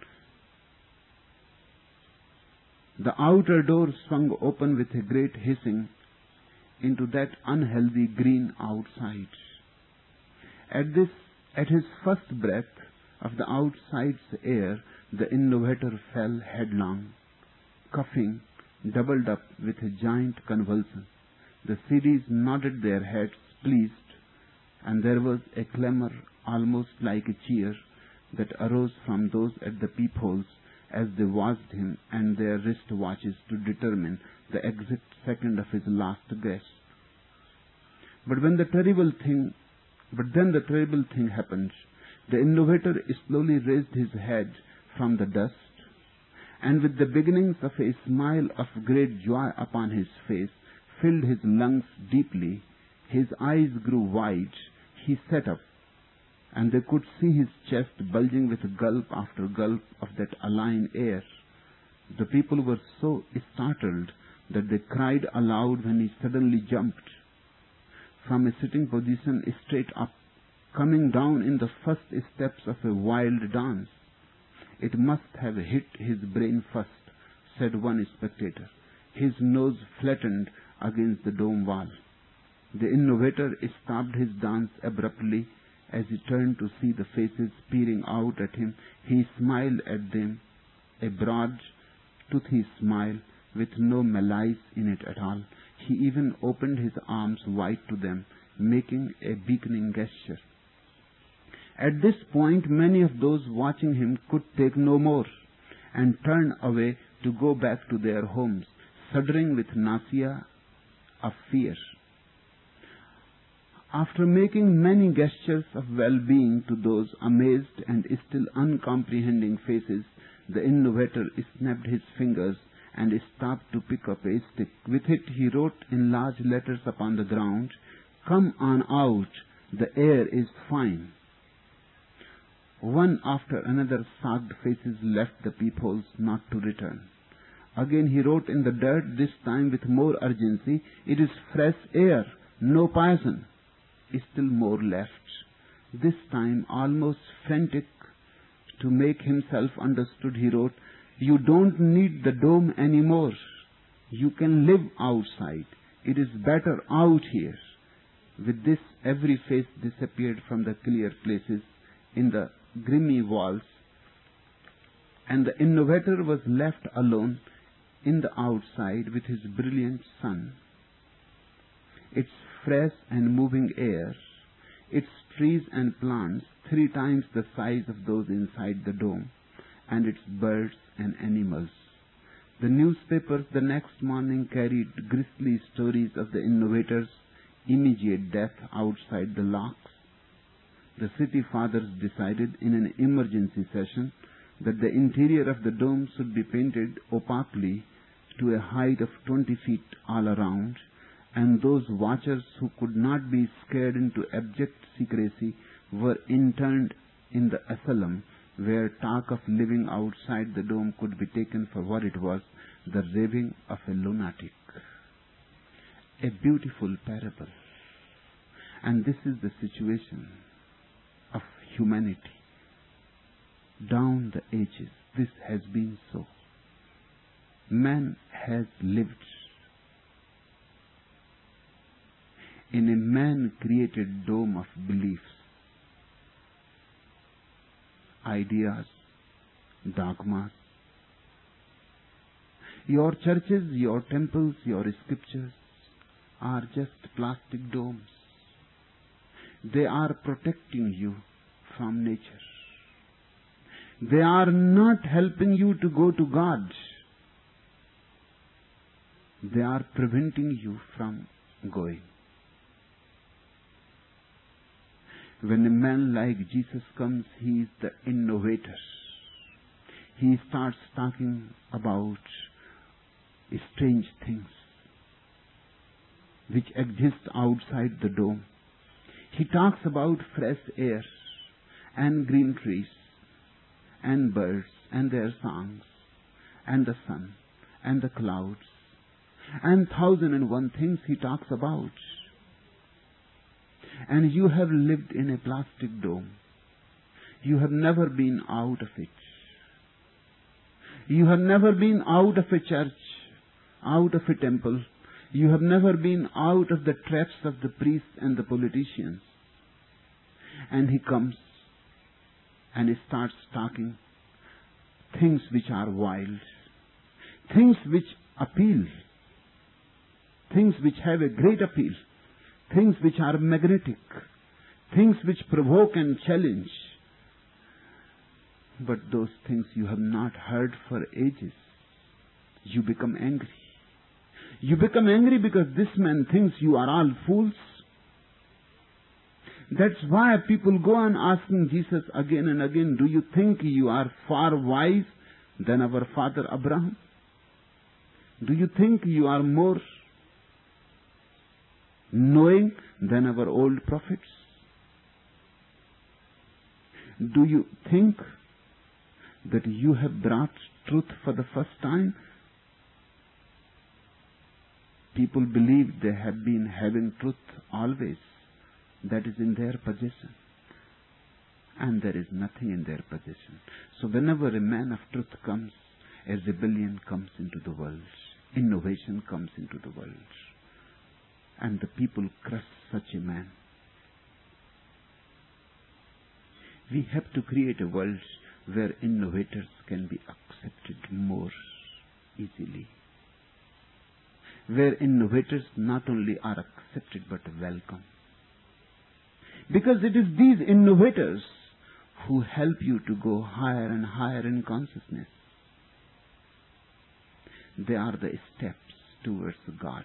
The outer door swung open with a great hissing into that unhealthy green outside. At his first breath of the outside's air, the innovator fell headlong, coughing, doubled up with a giant convulsion. The Sidis nodded their heads, pleased, and there was a clamor almost like a cheer that arose from those at the peepholes as they watched him and their wrist watches to determine the exact second of his last gasp. But then the terrible thing happened. The innovator slowly raised his head from the dust, and with the beginnings of a smile of great joy upon his face, filled his lungs deeply. His eyes grew wide. He sat up, and they could see his chest bulging with gulp after gulp of that alien air. The people were so startled that they cried aloud when he suddenly jumped from a sitting position straight up, coming down in the first steps of a wild dance. It must have hit his brain first, said one spectator. His nose flattened against the dome wall. The innovator stopped his dance abruptly as he turned to see the faces peering out at him. He smiled at them, a broad, toothy smile with no malice in it at all. He even opened his arms wide to them, making a beckoning gesture. At this point, many of those watching him could take no more and turned away to go back to their homes, shuddering with nausea of fear. After making many gestures of well-being to those amazed and still uncomprehending faces, the innovator snapped his fingers and stopped to pick up a stick. With it he wrote in large letters upon the ground, "Come on out, the air is fine." One after another sogged faces left the peepholes not to return. Again he wrote in the dirt, this time with more urgency, "It is fresh air, no poison." Still more left, this time almost frantic to make himself understood, he wrote, "You don't need the dome anymore. You can live outside. It is better out here." With this, every face disappeared from the clear places in the grimy walls, and the innovator was left alone in the outside with his brilliant sun. Its fresh and moving air, its trees and plants 3 times the size of those inside the dome, and its birds and animals. The newspapers the next morning carried grisly stories of the innovator's immediate death outside the locks. The city fathers decided in an emergency session that the interior of the dome should be painted opaquely to a height of 20 feet all around, and those watchers who could not be scared into abject secrecy were interned in the asylum, where talk of living outside the dome could be taken for what it was, the raving of a lunatic. A beautiful parable. And this is the situation of humanity. Down the ages, this has been so. Man has lived in a man-created dome of beliefs, ideas, dogmas. Your churches, your temples, your scriptures are just plastic domes. They are protecting you from nature. They are not helping you to go to God. They are preventing you from going. When a man like Jesus comes, he is the innovator. He starts talking about strange things which exist outside the dome. He talks about fresh air and green trees and birds and their songs and the sun and the clouds and 1,001 things he talks about. And you have lived in a plastic dome. You have never been out of it. You have never been out of a church, out of a temple. You have never been out of the traps of the priests and the politicians. And he comes and he starts talking things which are wild, things which appeal, things which have a great appeal, things which are magnetic, things which provoke and challenge. But those things you have not heard for ages. You become angry. You become angry because this man thinks you are all fools. That's why people go on asking Jesus again and again, do you think you are far wise than our father Abraham? Do you think you are more knowing than our old prophets? Do you think that you have brought truth for the first time? People believe they have been having truth always. That is in their possession. And there is nothing in their possession. So whenever a man of truth comes, a rebellion comes into the world. Innovation comes into the world. And the people crush such a man. We have to create a world where innovators can be accepted more easily. Where innovators not only are accepted but welcome. Because it is these innovators who help you to go higher and higher in consciousness. They are the steps towards God.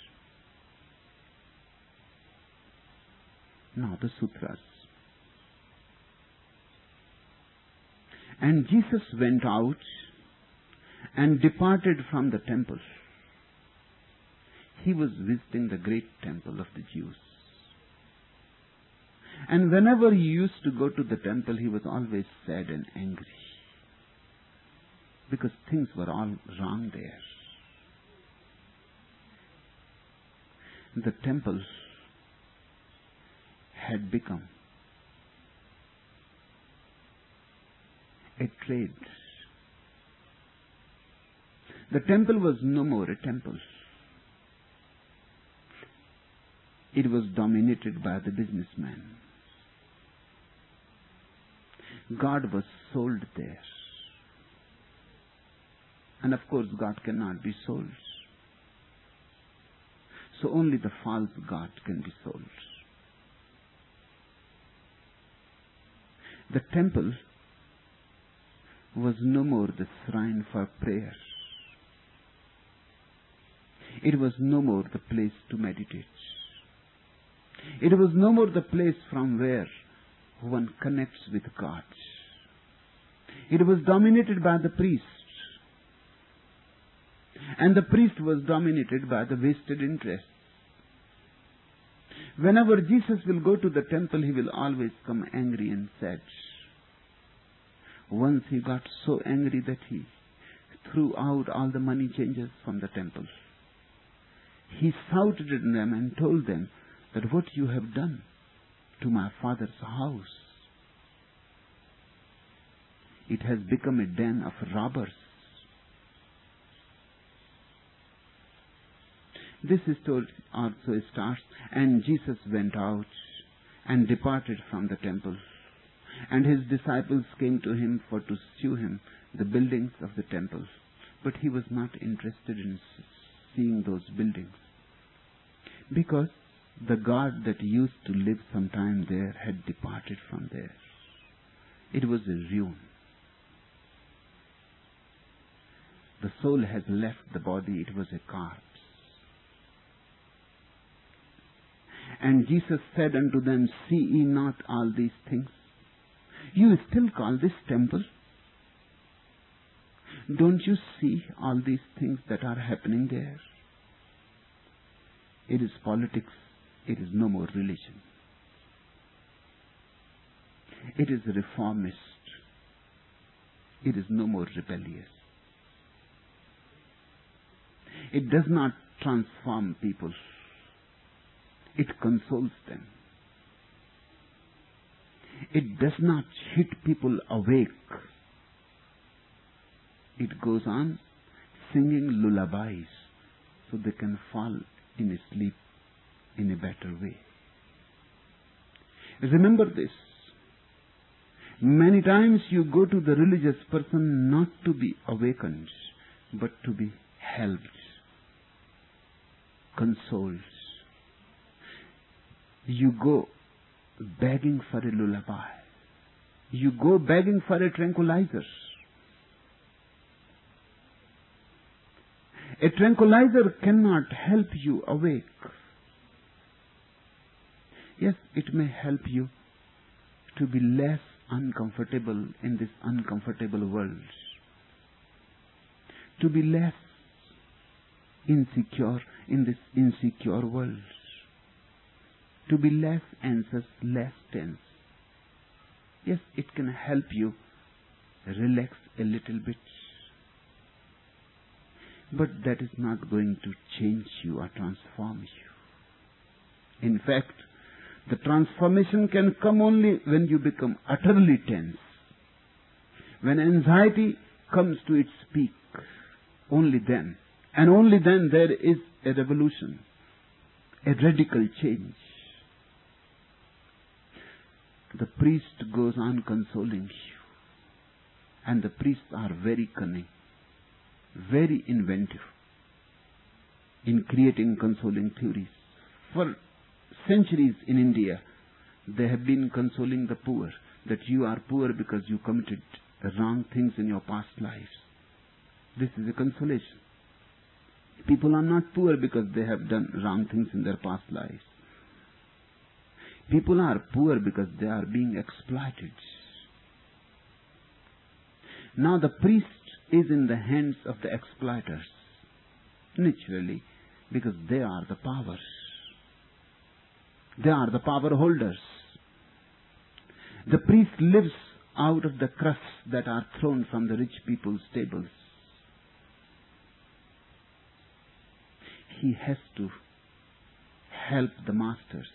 Now the sutras. And Jesus went out and departed from the temple. He was visiting the great temple of the Jews. And whenever he used to go to the temple, he was always sad and angry. Because things were all wrong there. The temple had become a trade. The temple was no more a temple. It was dominated by the businessman. God was sold there. And of course God cannot be sold. So only the false God can be sold. The temple was no more the shrine for prayer. It was no more the place to meditate. It was no more the place from where one connects with God. It was dominated by the priest. And the priest was dominated by the vested interests. Whenever Jesus will go to the temple, he will always come angry and sad. Once he got so angry that he threw out all the money changers from the temple. He shouted at them and told them that what you have done to my father's house, it has become a den of robbers. This story also starts, and Jesus went out and departed from the temple. And his disciples came to him for to shew him the buildings of the temple. But he was not interested in seeing those buildings. Because the God that used to live sometime there had departed from there. It was a ruin. The soul has left the body. It was a corpse. And Jesus said unto them, see ye not all these things? You still call this temple? Don't you see all these things that are happening there? It is politics. It is no more religion. It is reformist. It is no more rebellious. It does not transform people. It consoles them. It does not hit people awake. It goes on singing lullabies so they can fall in a sleep in a better way. Remember this. Many times you go to the religious person not to be awakened, but to be helped, consoled. You go begging for a lullaby. You go begging for a tranquilizer. A tranquilizer cannot help you awake. Yes, it may help you to be less uncomfortable in this uncomfortable world. To be less insecure in this insecure world. To be less anxious, less tense. Yes, it can help you relax a little bit. But that is not going to change you or transform you. In fact, the transformation can come only when you become utterly tense. When anxiety comes to its peak, only then. And only then there is a revolution, a radical change. The priest goes on consoling you. And the priests are very cunning, very inventive in creating consoling theories. For centuries in India, they have been consoling the poor, that you are poor because you committed wrong things in your past lives. This is a consolation. People are not poor because they have done wrong things in their past lives. People are poor because they are being exploited. Now the priest is in the hands of the exploiters, naturally, because they are the powers. They are the power holders. The priest lives out of the crusts that are thrown from the rich people's tables. He has to help the masters.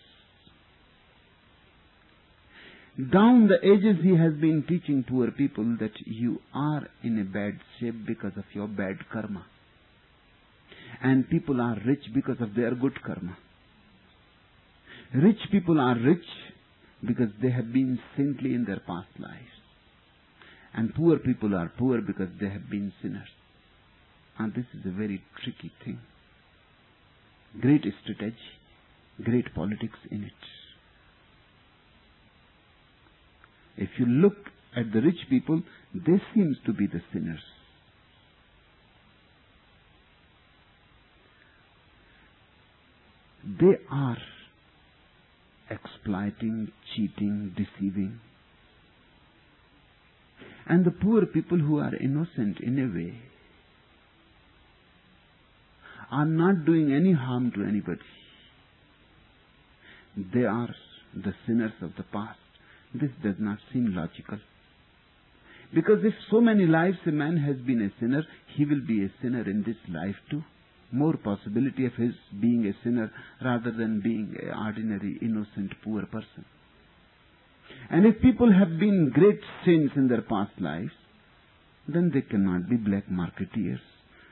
Down the ages he has been teaching poor people that you are in a bad shape because of your bad karma. And people are rich because of their good karma. Rich people are rich because they have been saintly in their past lives. And poor people are poor because they have been sinners. And this is a very tricky thing. Great strategy, great politics in it. If you look at the rich people, they seem to be the sinners. They are exploiting, cheating, deceiving. And the poor people who are innocent in a way are not doing any harm to anybody. They are the sinners of the past. This does not seem logical. Because if so many lives a man has been a sinner, he will be a sinner in this life too. More possibility of his being a sinner rather than being an ordinary, innocent, poor person. And if people have been great saints in their past lives, then they cannot be black marketeers.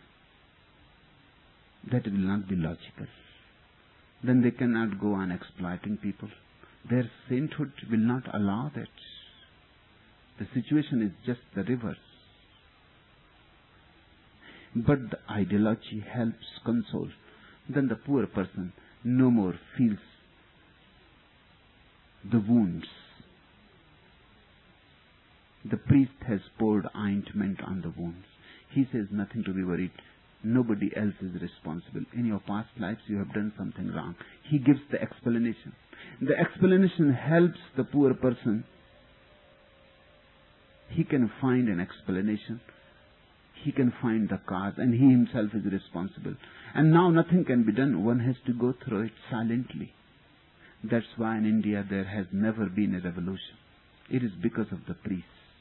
That will not be logical. Then they cannot go on exploiting people. Their sainthood will not allow that. The situation is just the reverse. But the ideology helps console. Then the poor person no more feels the wounds. The priest has poured ointment on the wounds. He says nothing to be worried. Nobody else is responsible. In your past lives you have done something wrong. He gives the explanation. The explanation helps the poor person. He can find an explanation. He can find the cause, and he himself is responsible. And now nothing can be done. One has to go through it silently. That's why in India there has never been a revolution. It is because of the priests.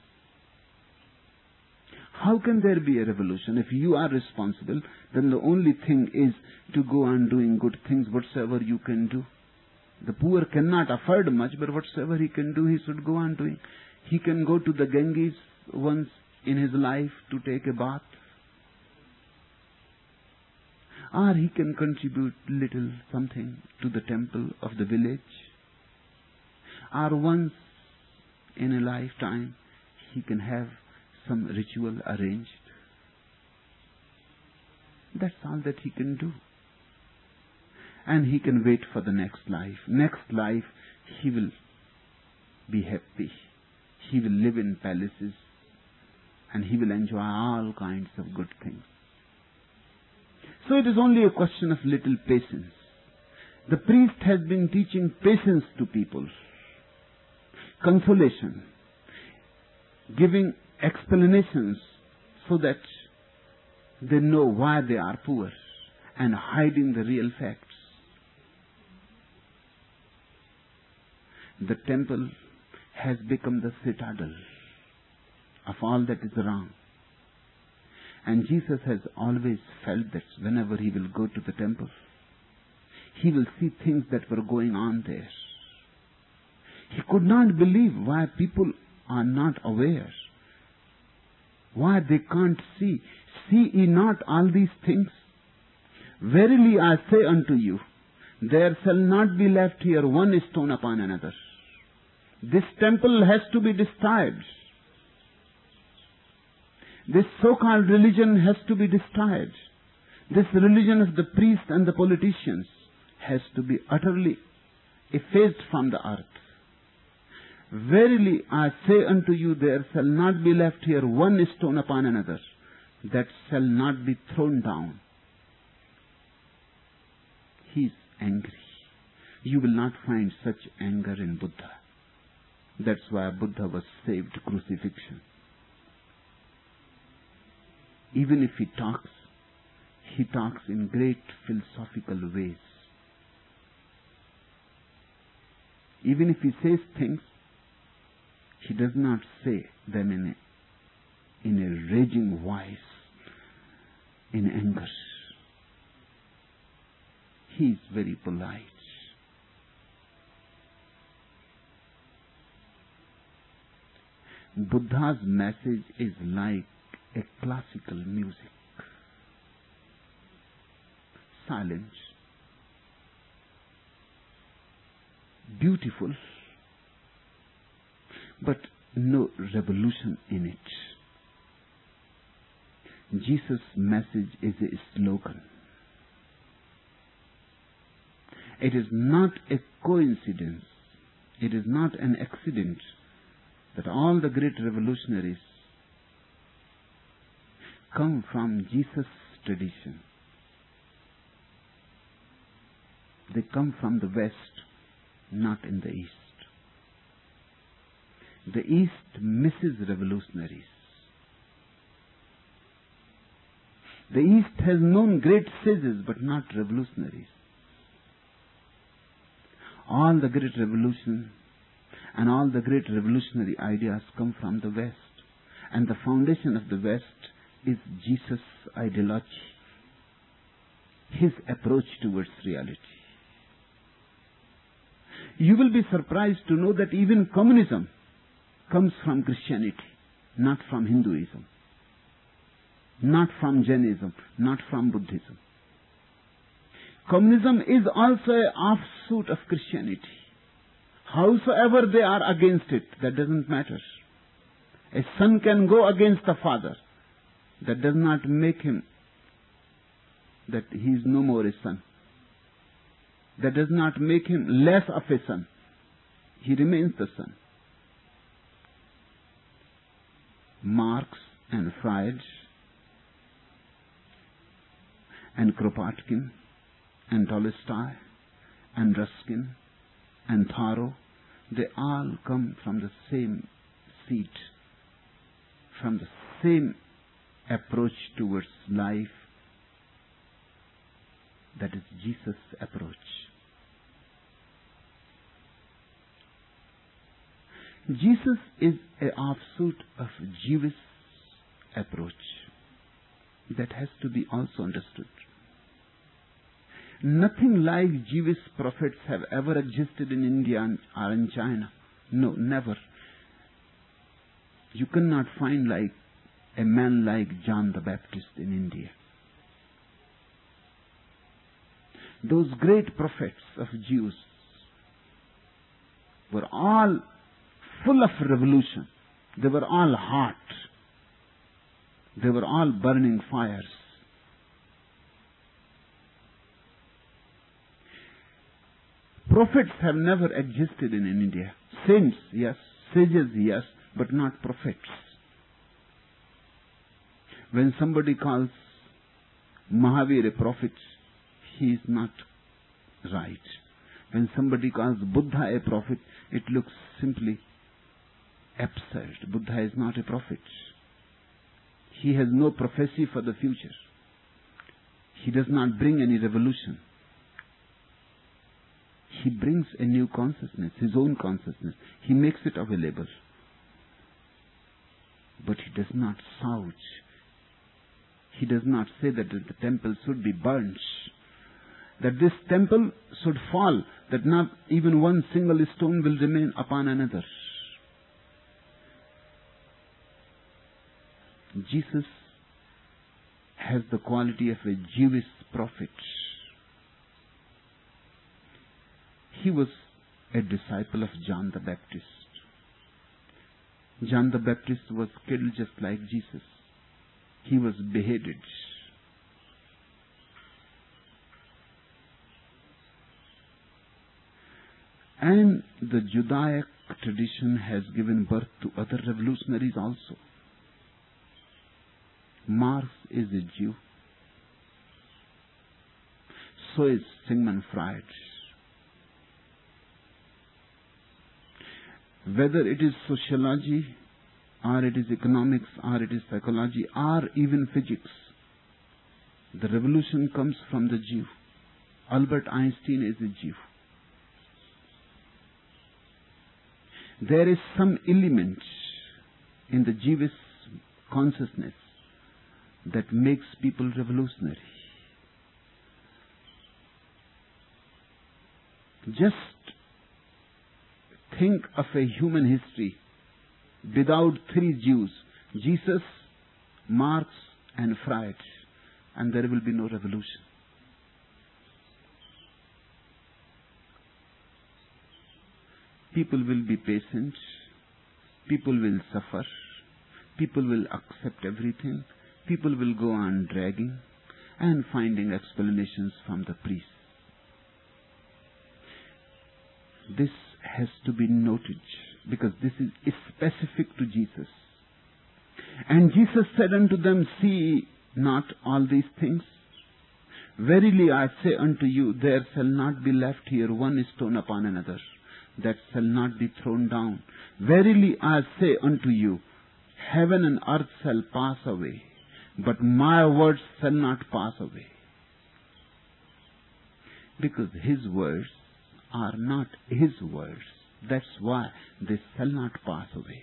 How can there be a revolution? If you are responsible, then the only thing is to go on doing good things, whatsoever you can do. The poor cannot afford much, but whatsoever he can do, he should go on doing. He can go to the Ganges once in his life to take a bath. Or he can contribute little something to the temple of the village. Or once in a lifetime, he can have some ritual arranged. That's all that he can do. And he can wait for the next life. Next life, he will be happy. He will live in palaces. And he will enjoy all kinds of good things. So it is only a question of little patience. The priest has been teaching patience to people. Consolation. Giving explanations so that they know why they are poor. And hiding the real facts. The temple has become the citadel of all that is wrong. And Jesus has always felt that whenever he will go to the temple, he will see things that were going on there. He could not believe why people are not aware, why they can't see. See ye not all these things? Verily I say unto you, there shall not be left here one stone upon another. This temple has to be destroyed. This so-called religion has to be destroyed. This religion of the priests and the politicians has to be utterly effaced from the earth. Verily I say unto you, there shall not be left here one stone upon another that shall not be thrown down. He is angry. You will not find such anger in Buddha. That's why Buddha was saved crucifixion. Even if he talks in great philosophical ways. Even if he says things, he does not say them in a raging voice, in anger. He is very polite. Buddha's message is like a classical music. Silence. Beautiful, but no revolution in it. Jesus' message is a slogan. It is not a coincidence. It is not an accident that all the great revolutionaries come from Jesus' tradition. They come from the West, not in the East. The East misses revolutionaries. The East has known great sages, but not revolutionaries. All the great revolution and all the great revolutionary ideas come from the West. And the foundation of the West is Jesus' ideology, his approach towards reality. You will be surprised to know that even communism comes from Christianity, not from Hinduism, not from Jainism, not from Buddhism. Communism is also an offshoot of Christianity. Howsoever they are against it, that doesn't matter. A son can go against the father. That does not make him that he is no more a son. That does not make him less of a son. He remains the son. Marx and Freud and Kropotkin and Tolstoy and Ruskin and Thoreau, they all come from the same seed, from the same approach towards life, that is Jesus' approach. Jesus is an offshoot of Jewish approach that has to be also understood. Nothing like Jewish prophets have ever existed in India or in China. No, never. You cannot find like a man like John the Baptist in India. Those great prophets of Jews were all full of revolution. They were all hot. They were all burning fires. Prophets have never existed in India. Saints, yes. Sages, yes. But not prophets. When somebody calls Mahavir a prophet, he is not right. When somebody calls Buddha a prophet, it looks simply absurd. Buddha is not a prophet. He has no prophecy for the future. He does not bring any revolution. He brings a new consciousness, His own consciousness. He makes it available. But He does not shout. He does not say that the temple should be burnt, that this temple should fall, that not even one single stone will remain upon another. Jesus has the quality of a Jewish prophet. He was a disciple of John the Baptist. John the Baptist was killed just like Jesus. He was beheaded. And the Judaic tradition has given birth to other revolutionaries also. Marx is a Jew. So is Sigmund Freud. Whether it is sociology, or it is economics, or it is psychology, or even physics, the revolution comes from the Jew. Albert Einstein is a Jew. There is some element in the Jewish consciousness that makes people revolutionary. Just think of a human history without three Jews, Jesus, Marx, and Freud, and there will be no revolution. People will be patient, people will suffer, people will accept everything, people will go on dragging and finding explanations from the priests. This has to be noted because this is specific to Jesus. And Jesus said unto them, see not all these things? Verily I say unto you, there shall not be left here one stone upon another that shall not be thrown down. Verily I say unto you, heaven and earth shall pass away, but my words shall not pass away. Because His words are not His words. That's why they shall not pass away.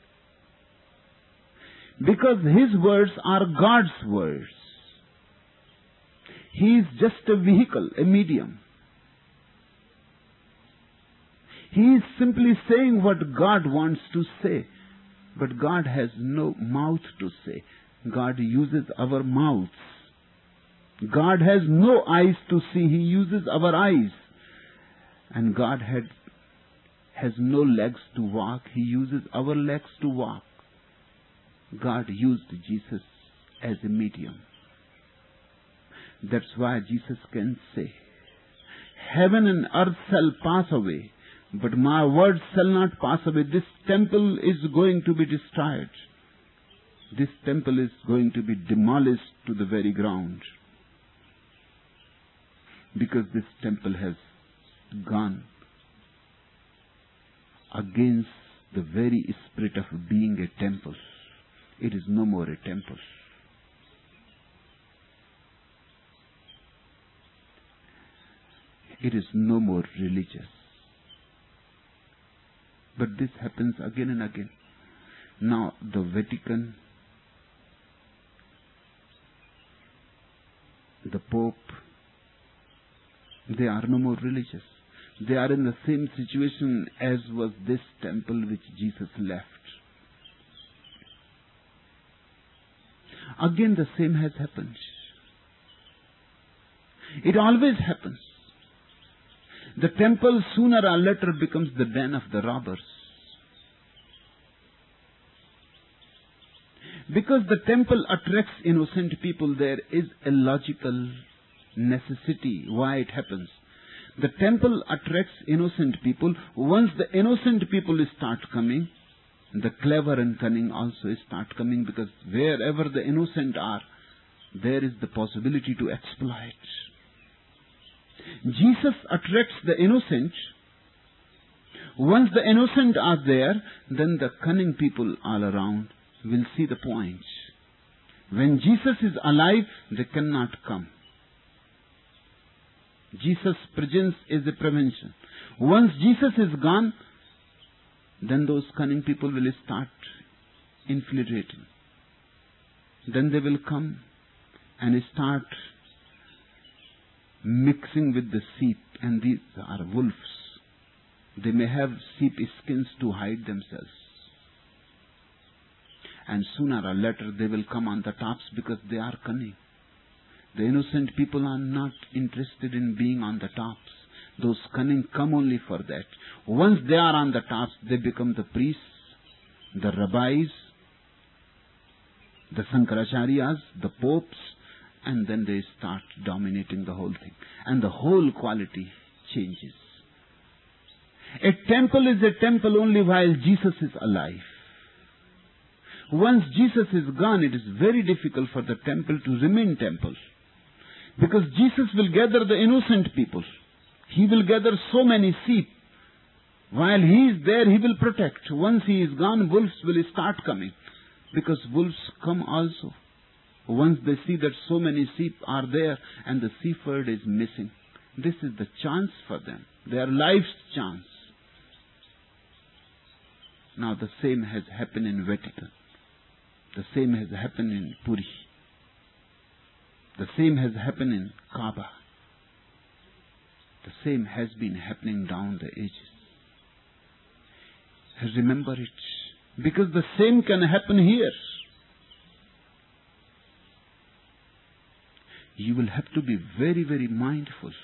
Because His words are God's words. He is just a vehicle, a medium. He is simply saying what God wants to say. But God has no mouth to say. God uses our mouths. God has no eyes to see. He uses our eyes. And God has no legs to walk. He uses our legs to walk. God used Jesus as a medium. That's why Jesus can say, heaven and earth shall pass away, but my words shall not pass away. This temple is going to be destroyed. This temple is going to be demolished to the very ground. Because this temple has gone against the very spirit of being a temple. It is no more a temple. It is no more religious. But this happens again and again. Now the Vatican, the Pope, they are no more religious. They are in the same situation as was this temple which Jesus left. Again the same has happened. It always happens. The temple sooner or later becomes the den of the robbers. Because the temple attracts innocent people, there is a logical necessity why it happens. The temple attracts innocent people. Once the innocent people start coming, the clever and cunning also start coming, because wherever the innocent are, there is the possibility to exploit. Jesus attracts the innocent. Once the innocent are there, then the cunning people all around will see the point. When Jesus is alive, they cannot come. Jesus' presence is a prevention. Once Jesus is gone, then those cunning people will start infiltrating. Then they will come and start mixing with the sheep, and these are wolves. They may have sheep skins to hide themselves. And sooner or later they will come on the tops because they are cunning. The innocent people are not interested in being on the tops. Those cunning come only for that. Once they are on the tops, they become the priests, the rabbis, the Sankaracharyas, the popes, and then they start dominating the whole thing. And the whole quality changes. A temple is a temple only while Jesus is alive. Once Jesus is gone, it is very difficult for the temple to remain temple. Because Jesus will gather the innocent people. He will gather so many sheep. While he is there, he will protect. Once he is gone, wolves will start coming. Because wolves come also. Once they see that so many sheep are there and the shepherd is missing, this is the chance for them. Their life's chance. Now the same has happened in Vatican. The same has happened in Puri. The same has happened in Kaaba. The same has been happening down the ages. Remember it. Because the same can happen here. You will have to be very, very mindful.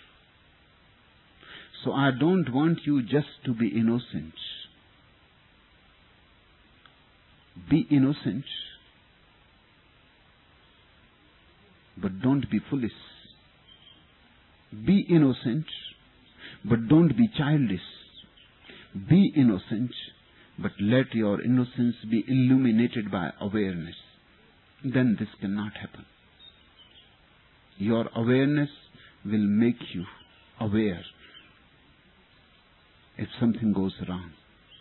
So I don't want you just to be innocent. Be innocent, but don't be foolish. Be innocent, but don't be childish. Be innocent, but let your innocence be illuminated by awareness. Then this cannot happen. Your awareness will make you aware if something goes wrong.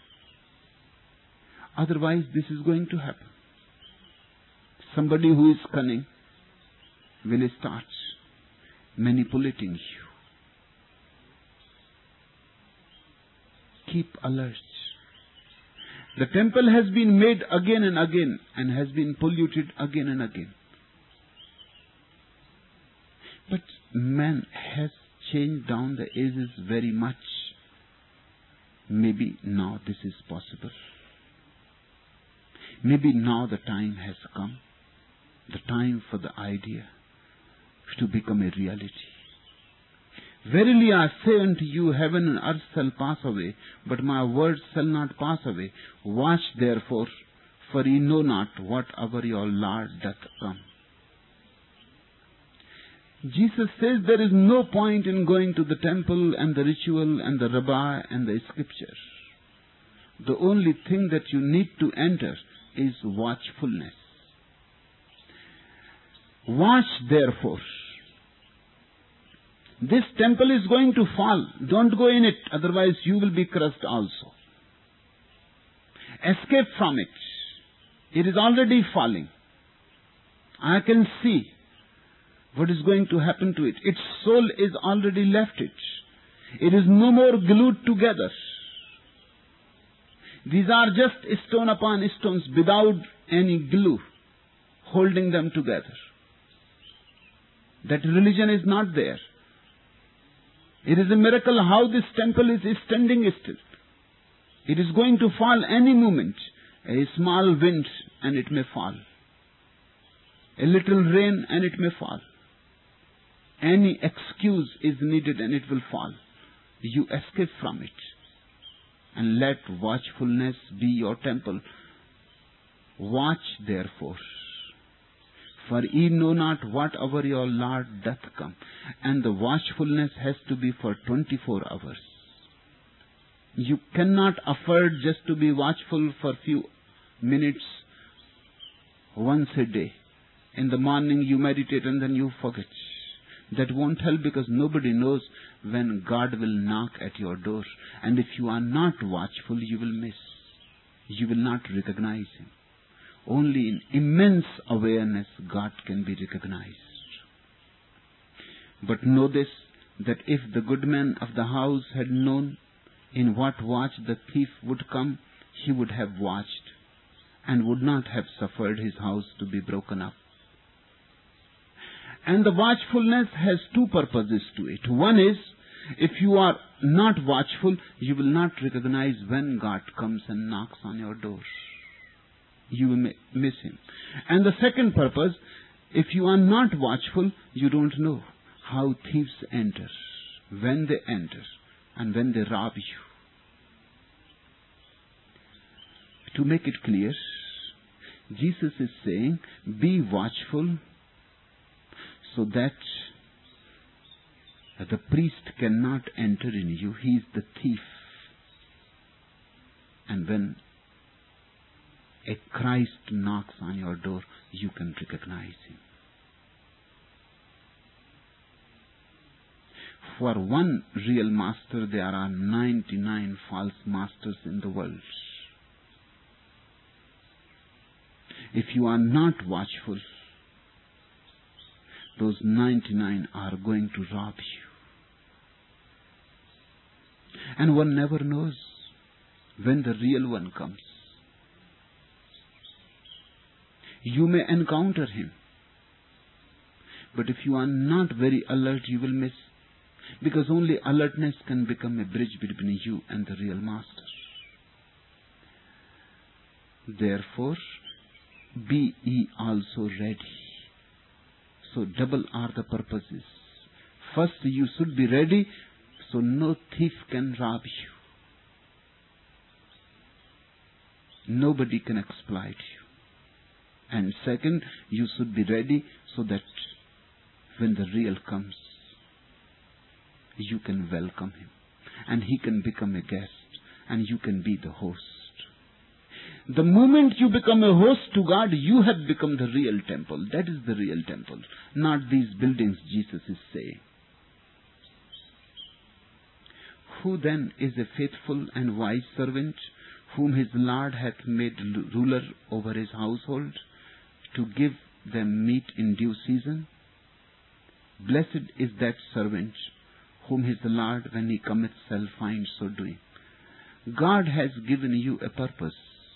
Otherwise, this is going to happen. Somebody who is cunning will start manipulating you. Keep alert. The temple has been made again and again and has been polluted again and again. But man has changed down the ages very much. Maybe now this is possible. Maybe now the time has come. The time for the idea to become a reality. Verily I say unto you, heaven and earth shall pass away, but my words shall not pass away. Watch therefore, for ye know not what hour your Lord doth come. Jesus says there is no point in going to the temple and the ritual and the rabbi and the scripture. The only thing that you need to enter is watchfulness. Watch therefore. This temple is going to fall. Don't go in it, otherwise you will be crushed also. Escape from it. It is already falling. I can see what is going to happen to it. Its soul is already left it. It is no more glued together. These are just stone upon stones without any glue holding them together. That religion is not there. It is a miracle how this temple is standing still. It is going to fall any moment. A small wind and it may fall. A little rain and it may fall. Any excuse is needed and it will fall. You escape from it. And let watchfulness be your temple. Watch therefore. For ye know not what hour your Lord doth come. And the watchfulness has to be for 24 hours. You cannot afford just to be watchful for few minutes once a day. In the morning you meditate and then you forget. That won't help, because nobody knows when God will knock at your door. And if you are not watchful, you will miss. You will not recognize Him. Only in immense awareness God can be recognized. But know this, that if the good man of the house had known in what watch the thief would come, he would have watched and would not have suffered his house to be broken up. And the watchfulness has two purposes to it. One is, if you are not watchful, you will not recognize when God comes and knocks on your door. You will miss him. And the second purpose, if you are not watchful, you don't know how thieves enter, when they enter, and when they rob you. To make it clear, Jesus is saying, be watchful so that the priest cannot enter in you. He is the thief. And when a Christ knocks on your door, you can recognize him. For one real master, there are 99 false masters in the world. If you are not watchful, those 99 are going to rob you. And one never knows when the real one comes. You may encounter him, but if you are not very alert, you will miss. Because only alertness can become a bridge between you and the real master. Therefore, be ye also ready. So double are the purposes. First, you should be ready so no thief can rob you. Nobody can exploit you. And second, you should be ready so that when the real comes, you can welcome him. And he can become a guest. And you can be the host. The moment you become a host to God, you have become the real temple. That is the real temple. Not these buildings, Jesus is saying. Who then is a faithful and wise servant, whom his Lord hath made ruler over his household, to give them meat in due season? Blessed is that servant, whom his Lord, when he cometh, shall find so doing. God has given you a purpose.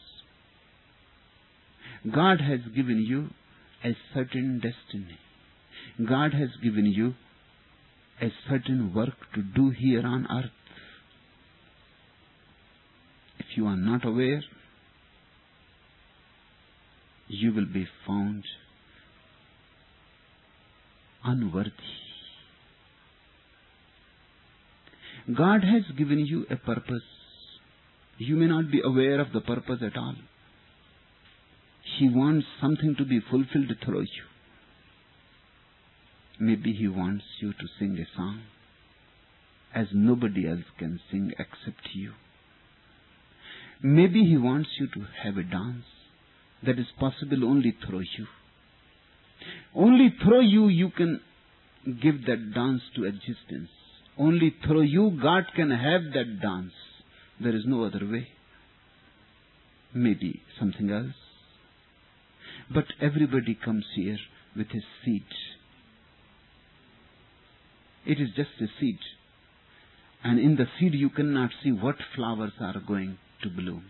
God has given you a certain destiny. God has given you a certain work to do here on earth. If you are not aware, you will be found unworthy. God has given you a purpose. You may not be aware of the purpose at all. He wants something to be fulfilled through you. Maybe he wants you to sing a song as nobody else can sing except you. Maybe he wants you to have a dance that is possible only through you. Only through you, you can give that dance to existence. Only through you, God can have that dance. There is no other way. Maybe something else. But everybody comes here with his seed. It is just a seed. And in the seed you cannot see what flowers are going to bloom.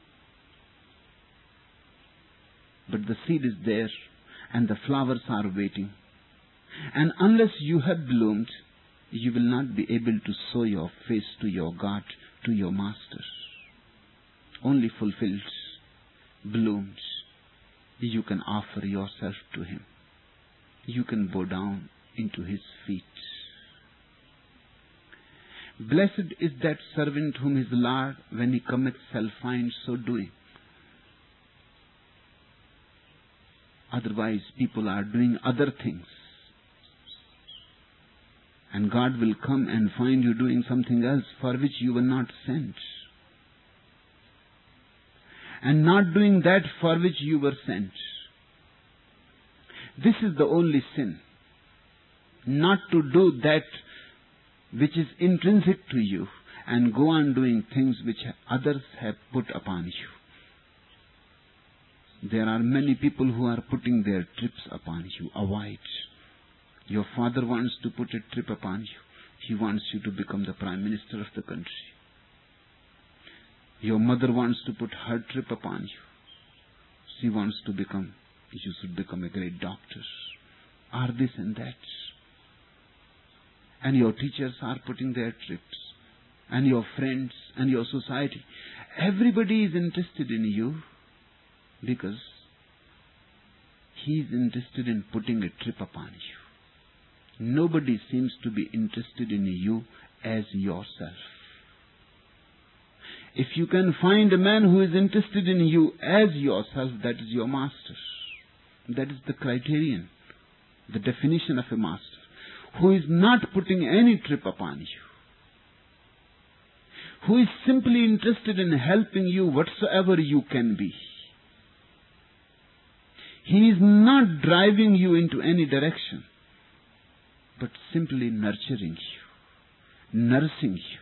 But the seed is there and the flowers are waiting. And unless you have bloomed, you will not be able to show your face to your God, to your Master. Only fulfilled, bloomed, you can offer yourself to him. You can bow down into his feet. Blessed is that servant whom his Lord, when he cometh, shall find so doing. Otherwise, people are doing other things. And God will come and find you doing something else for which you were not sent. And not doing that for which you were sent. This is the only sin. Not to do that which is intrinsic to you and go on doing things which others have put upon you. There are many people who are putting their trips upon you. Avoid. Your father wants to put a trip upon you. He wants you to become the Prime Minister of the country. Your mother wants to put her trip upon you. She wants to become, you should become a great doctor, or this and that. And your teachers are putting their trips, and your friends, and your society. Everybody is interested in you because he is interested in putting a trip upon you. Nobody seems to be interested in you as yourself. If you can find a man who is interested in you as yourself, that is your master. That is the criterion, the definition of a master, who is not putting any trip upon you, who is simply interested in helping you whatsoever you can be. He is not driving you into any direction, but simply nurturing you, nursing you,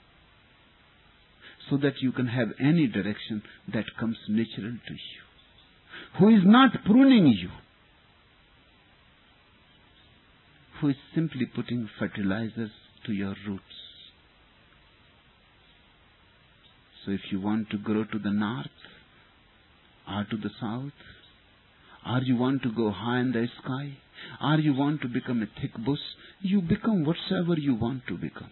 so that you can have any direction that comes natural to you. Who is not pruning you, who is simply putting fertilizers to your roots. So if you want to grow to the north, or to the south, or you want to go high in the sky, or you want to become a thick bush, you become whatsoever you want to become.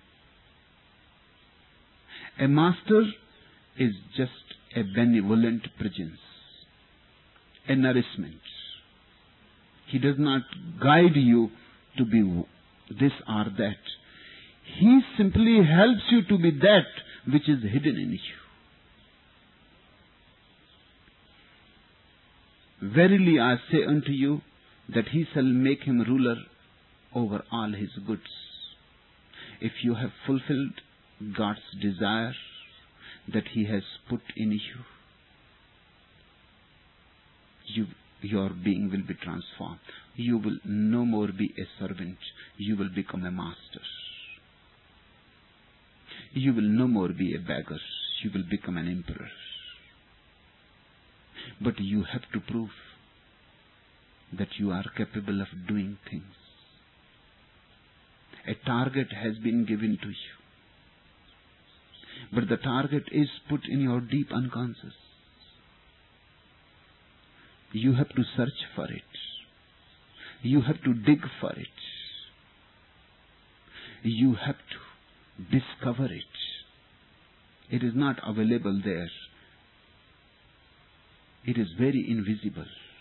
A master is just a benevolent presence, a nourishment. He does not guide you to be this or that. He simply helps you to be that which is hidden in you. Verily I say unto you, that he shall make him ruler over all his goods. If you have fulfilled God's desire that he has put in you, your being will be transformed. You will no more be a servant. You will become a master. You will no more be a beggar. You will become an emperor. But you have to prove that you are capable of doing things. A target has been given to you, but the target is put in your deep unconscious. You have to search for it. You have to dig for it. You have to discover it. It is not available there. It is very invisible.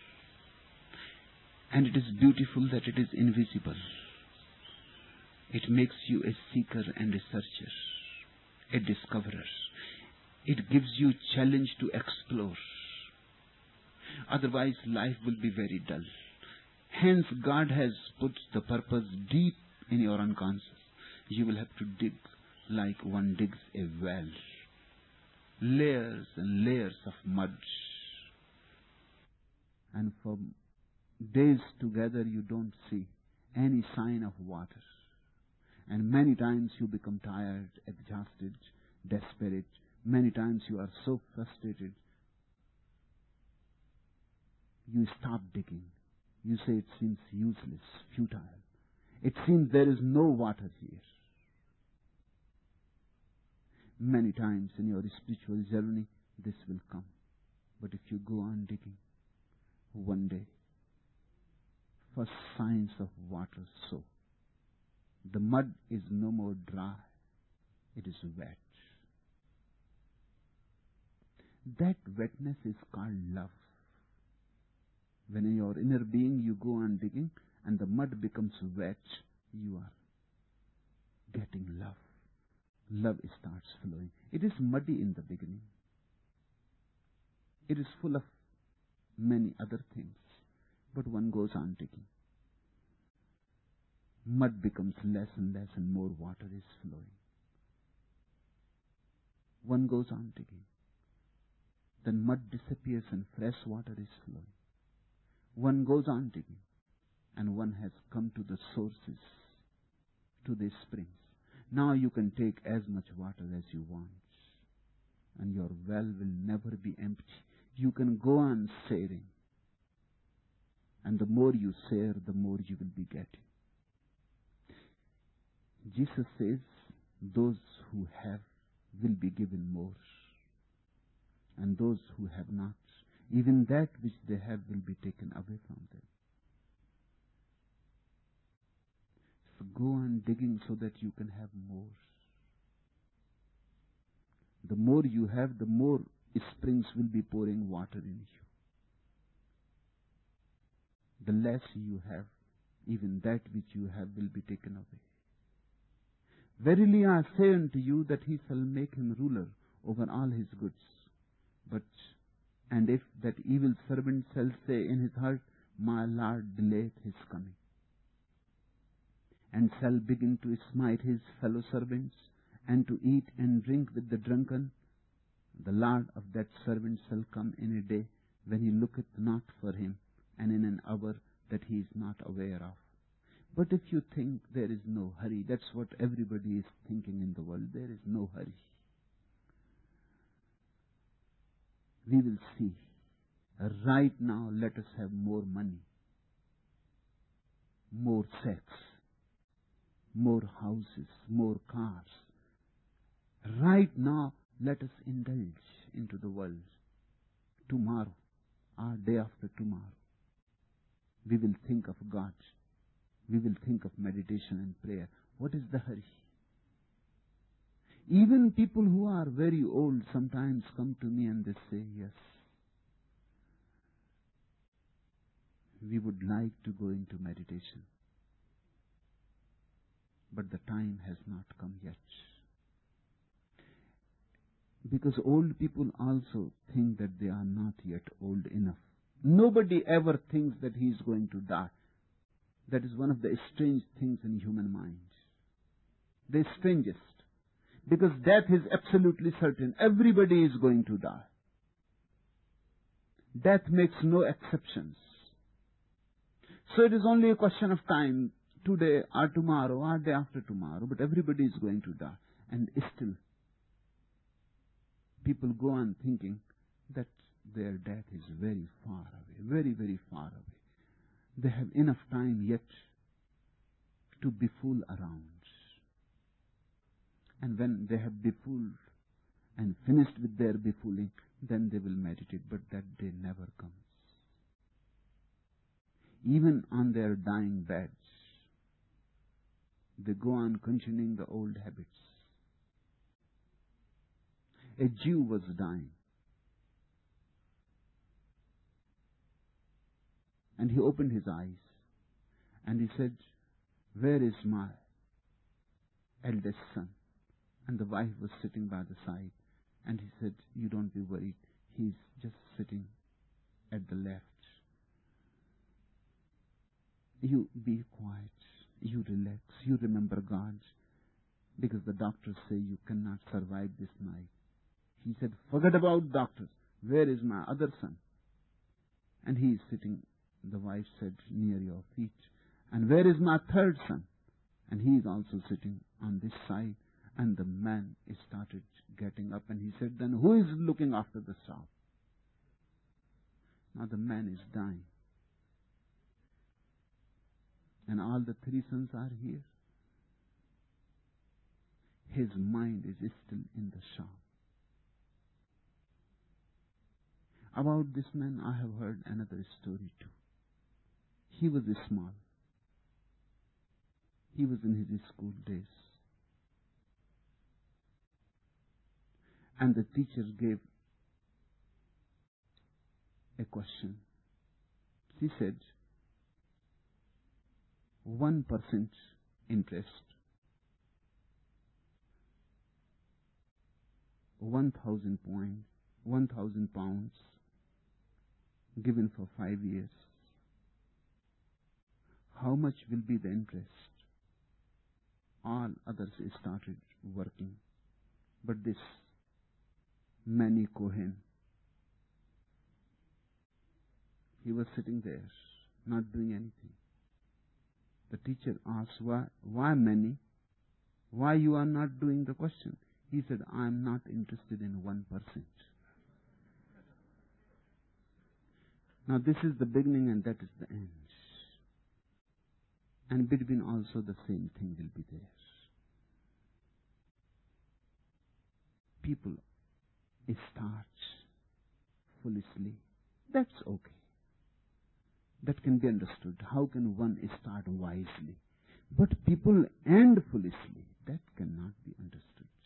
And it is beautiful that it is invisible. It makes you a seeker and a searcher, a discoverer. It gives you challenge to explore. Otherwise, life will be very dull. Hence, God has put the purpose deep in your unconscious. You will have to dig like one digs a well. Layers and layers of mud. And for days together you don't see any sign of water. And many times you become tired, exhausted, desperate. Many times you are so frustrated. You stop digging. You say it seems useless, futile. It seems there is no water here. Many times in your spiritual journey, this will come. But if you go on digging, one day, first signs of water sow. The mud is no more dry. It is wet. That wetness is called love. When in your inner being you go on digging and the mud becomes wet, you are getting love. Love starts flowing. It is muddy in the beginning. It is full of many other things. But one goes on digging. Mud becomes less and less and more water is flowing. One goes on digging. Then mud disappears and fresh water is flowing. One goes on digging and one has come to the sources, to the springs. Now you can take as much water as you want and your well will never be empty. You can go on sharing. And the more you share, the more you will be getting. Jesus says, those who have will be given more, and those who have not, even that which they have will be taken away from them. So go on digging so that you can have more. The more you have, the more springs will be pouring water in you. The less you have, even that which you have will be taken away. Verily I say unto you that he shall make him ruler over all his goods. And if that evil servant shall say in his heart, my Lord delayeth his coming, and shall begin to smite his fellow servants, and to eat and drink with the drunken, the Lord of that servant shall come in a day when he looketh not for him, and in an hour that he is not aware of. But if you think there is no hurry, that's what everybody is thinking in the world, there is no hurry. We will see. Right now, let us have more money, more sex, more houses, more cars. Right now, let us indulge into the world. Tomorrow, or day after tomorrow, we will think of God. We will think of meditation and prayer. What is the hurry? Even people who are very old sometimes come to me and they say, yes, we would like to go into meditation, but the time has not come yet. Because old people also think that they are not yet old enough. Nobody ever thinks that he is going to die. That is one of the strange things in human minds. The strangest. Because death is absolutely certain. Everybody is going to die. Death makes no exceptions. So it is only a question of time, today or tomorrow or day after tomorrow, but everybody is going to die. And still, people go on thinking that their death is very far away, very, very far away. They have enough time yet to befool around. And when they have befooled and finished with their befooling, then they will meditate, but that day never comes. Even on their dying beds, they go on continuing the old habits. A Jew was dying, and he opened his eyes and he said, where is my eldest son? And the wife was sitting by the side, and he said, you don't be worried, he's just sitting at the left. You be quiet, you relax, you remember God, because the doctors say you cannot survive this night. He said, forget about doctors, where is my other son? And he is sitting, the wife said, near your feet. And where is my third son? And he is also sitting on this side. And the man started getting up, and he said, then who is looking after the shop? Now the man is dying. And all the three sons are here. His mind is still in the shop. About this man, I have heard another story too. He was small. He was in his school days. And the teacher gave a question. She said, 1% interest, 1,000 pounds given for 5 years. How much will be the interest? All others started working. But this Manny Cohen, he was sitting there, not doing anything. The teacher asked, why Manny? Why you are not doing the question? He said, I am not interested in 1%. Now this is the beginning and that is the end. And between also the same thing will be there. people start foolishly, that's okay. That can be understood. How can one start wisely? But people end foolishly, that cannot be understood.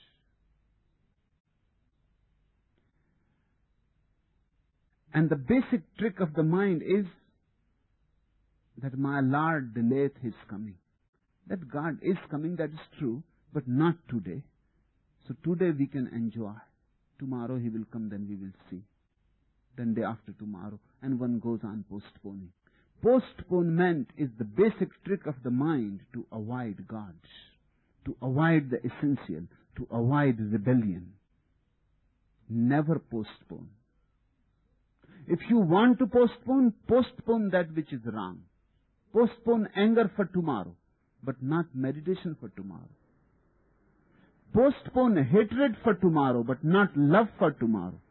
And the basic trick of the mind is that my Lord delayeth his coming. That God is coming, that is true, but not today. So today we can enjoy. Tomorrow he will come, then we will see. Then day after tomorrow. And one goes on postponing. Postponement is the basic trick of the mind to avoid God, to avoid the essential, to avoid rebellion. Never postpone. If you want to postpone, postpone that which is wrong. Postpone anger for tomorrow, but not meditation for tomorrow. Postpone hatred for tomorrow, but not love for tomorrow.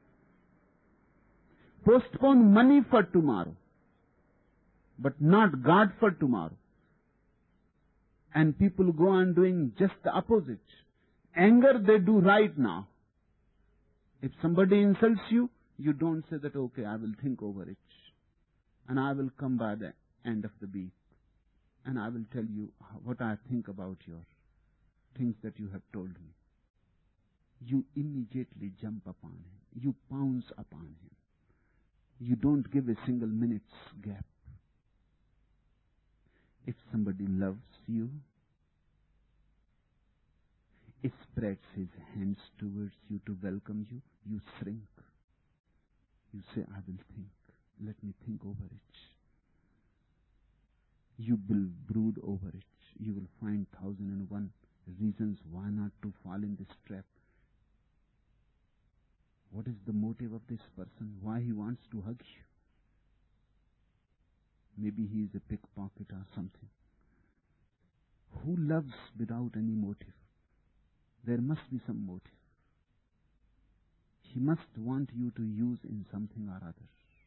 Postpone money for tomorrow, but not God for tomorrow. And people go on doing just the opposite. Anger they do right now. If somebody insults you, you don't say that, okay, I will think over it. And I will come by the end of the week. And I will tell you what I think about your things that you have told me. You immediately jump upon him. You pounce upon him. You don't give a single minute's gap. If somebody loves you, he spreads his hands towards you to welcome you, you shrink. You say, I will think. Let me think over it. You will brood over it. You will find 1,001 reasons why not to fall in this trap. What is the motive of this person? Why he wants to hug you? Maybe he is a pickpocket or something. Who loves without any motive? There must be some motive. He must want you to use in something or other.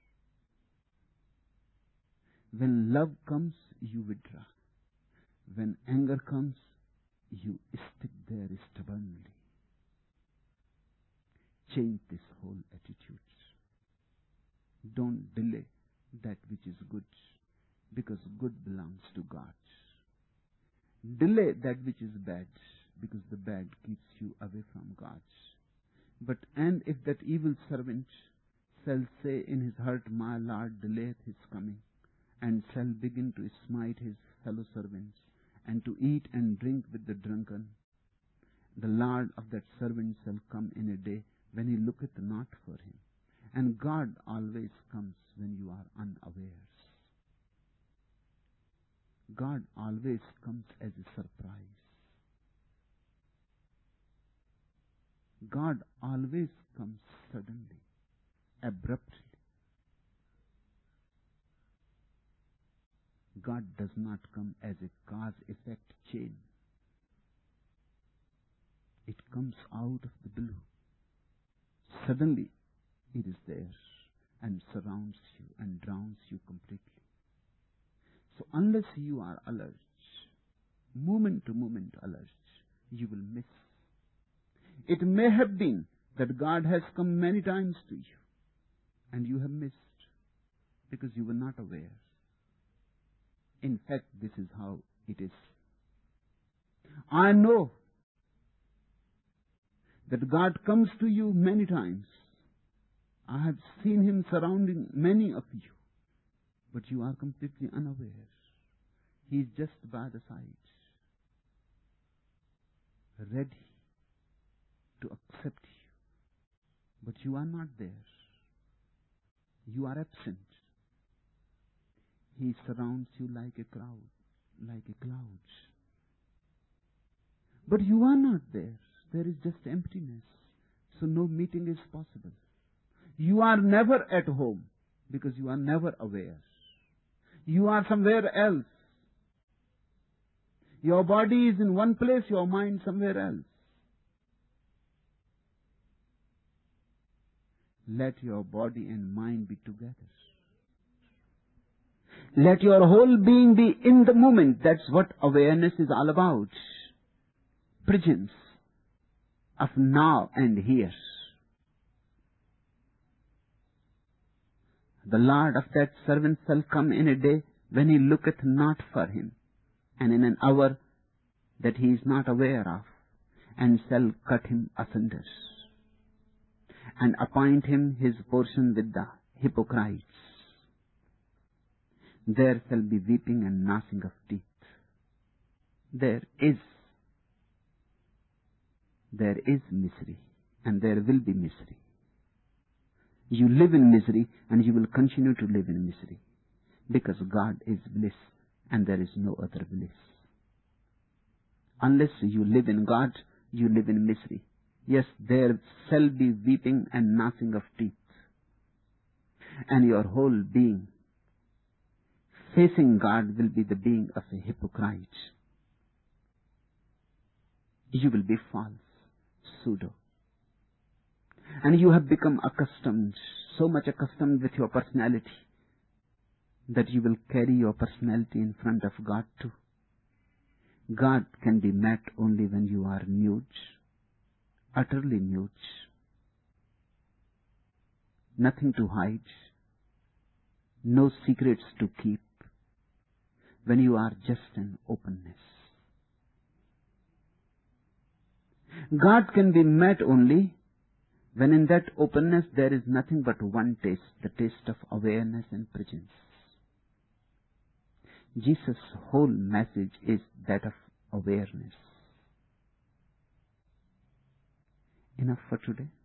When love comes, you withdraw. When anger comes, you stick there stubbornly. Change this whole attitude. Don't delay that which is good, because good belongs to God. Delay that which is bad, because the bad keeps you away from God. And if that evil servant shall say in his heart, my Lord delayeth his coming, and shall begin to smite his fellow servants, and to eat and drink with the drunken, the Lord of that servant shall come in a day when he looketh not for him. And God always comes when you are unawares. God always comes as a surprise. God always comes suddenly, abruptly. God does not come as a cause-effect chain. It comes out of the blue. Suddenly, it is there and surrounds you and drowns you completely. So unless you are alert, moment to moment alert, you will miss. It may have been that God has come many times to you, and you have missed because you were not aware. In fact, this is how it is. I know that God comes to you many times. I have seen him surrounding many of you, but you are completely unaware. He is just by the side, ready to accept you, but you are not there. You are absent. He surrounds you like a crowd, like a cloud. But you are not there. There is just emptiness. So no meeting is possible. You are never at home because you are never aware. You are somewhere else. Your body is in one place, your mind somewhere else. Let your body and mind be together. Let your whole being be in the moment. That's what awareness is all about. Presence. of now and here. The Lord of that servant shall come in a day when he looketh not for him, and in an hour that he is not aware of, and shall cut him asunder, and appoint him his portion with the hypocrites. There shall be weeping and gnashing of teeth. There is misery, and there will be misery. You live in misery, and you will continue to live in misery, because God is bliss, and there is no other bliss. Unless you live in God, you live in misery. Yes, there shall be weeping and gnashing of teeth, and your whole being facing God will be the being of a hypocrite. You will be false, pseudo. And you have become accustomed, so much accustomed with your personality, that you will carry your personality in front of God too. God can be met only when you are nude, utterly nude, nothing to hide, no secrets to keep, when you are just an openness. God can be met only when in that openness there is nothing but one taste, the taste of awareness and presence. Jesus' whole message is that of awareness. Enough for today.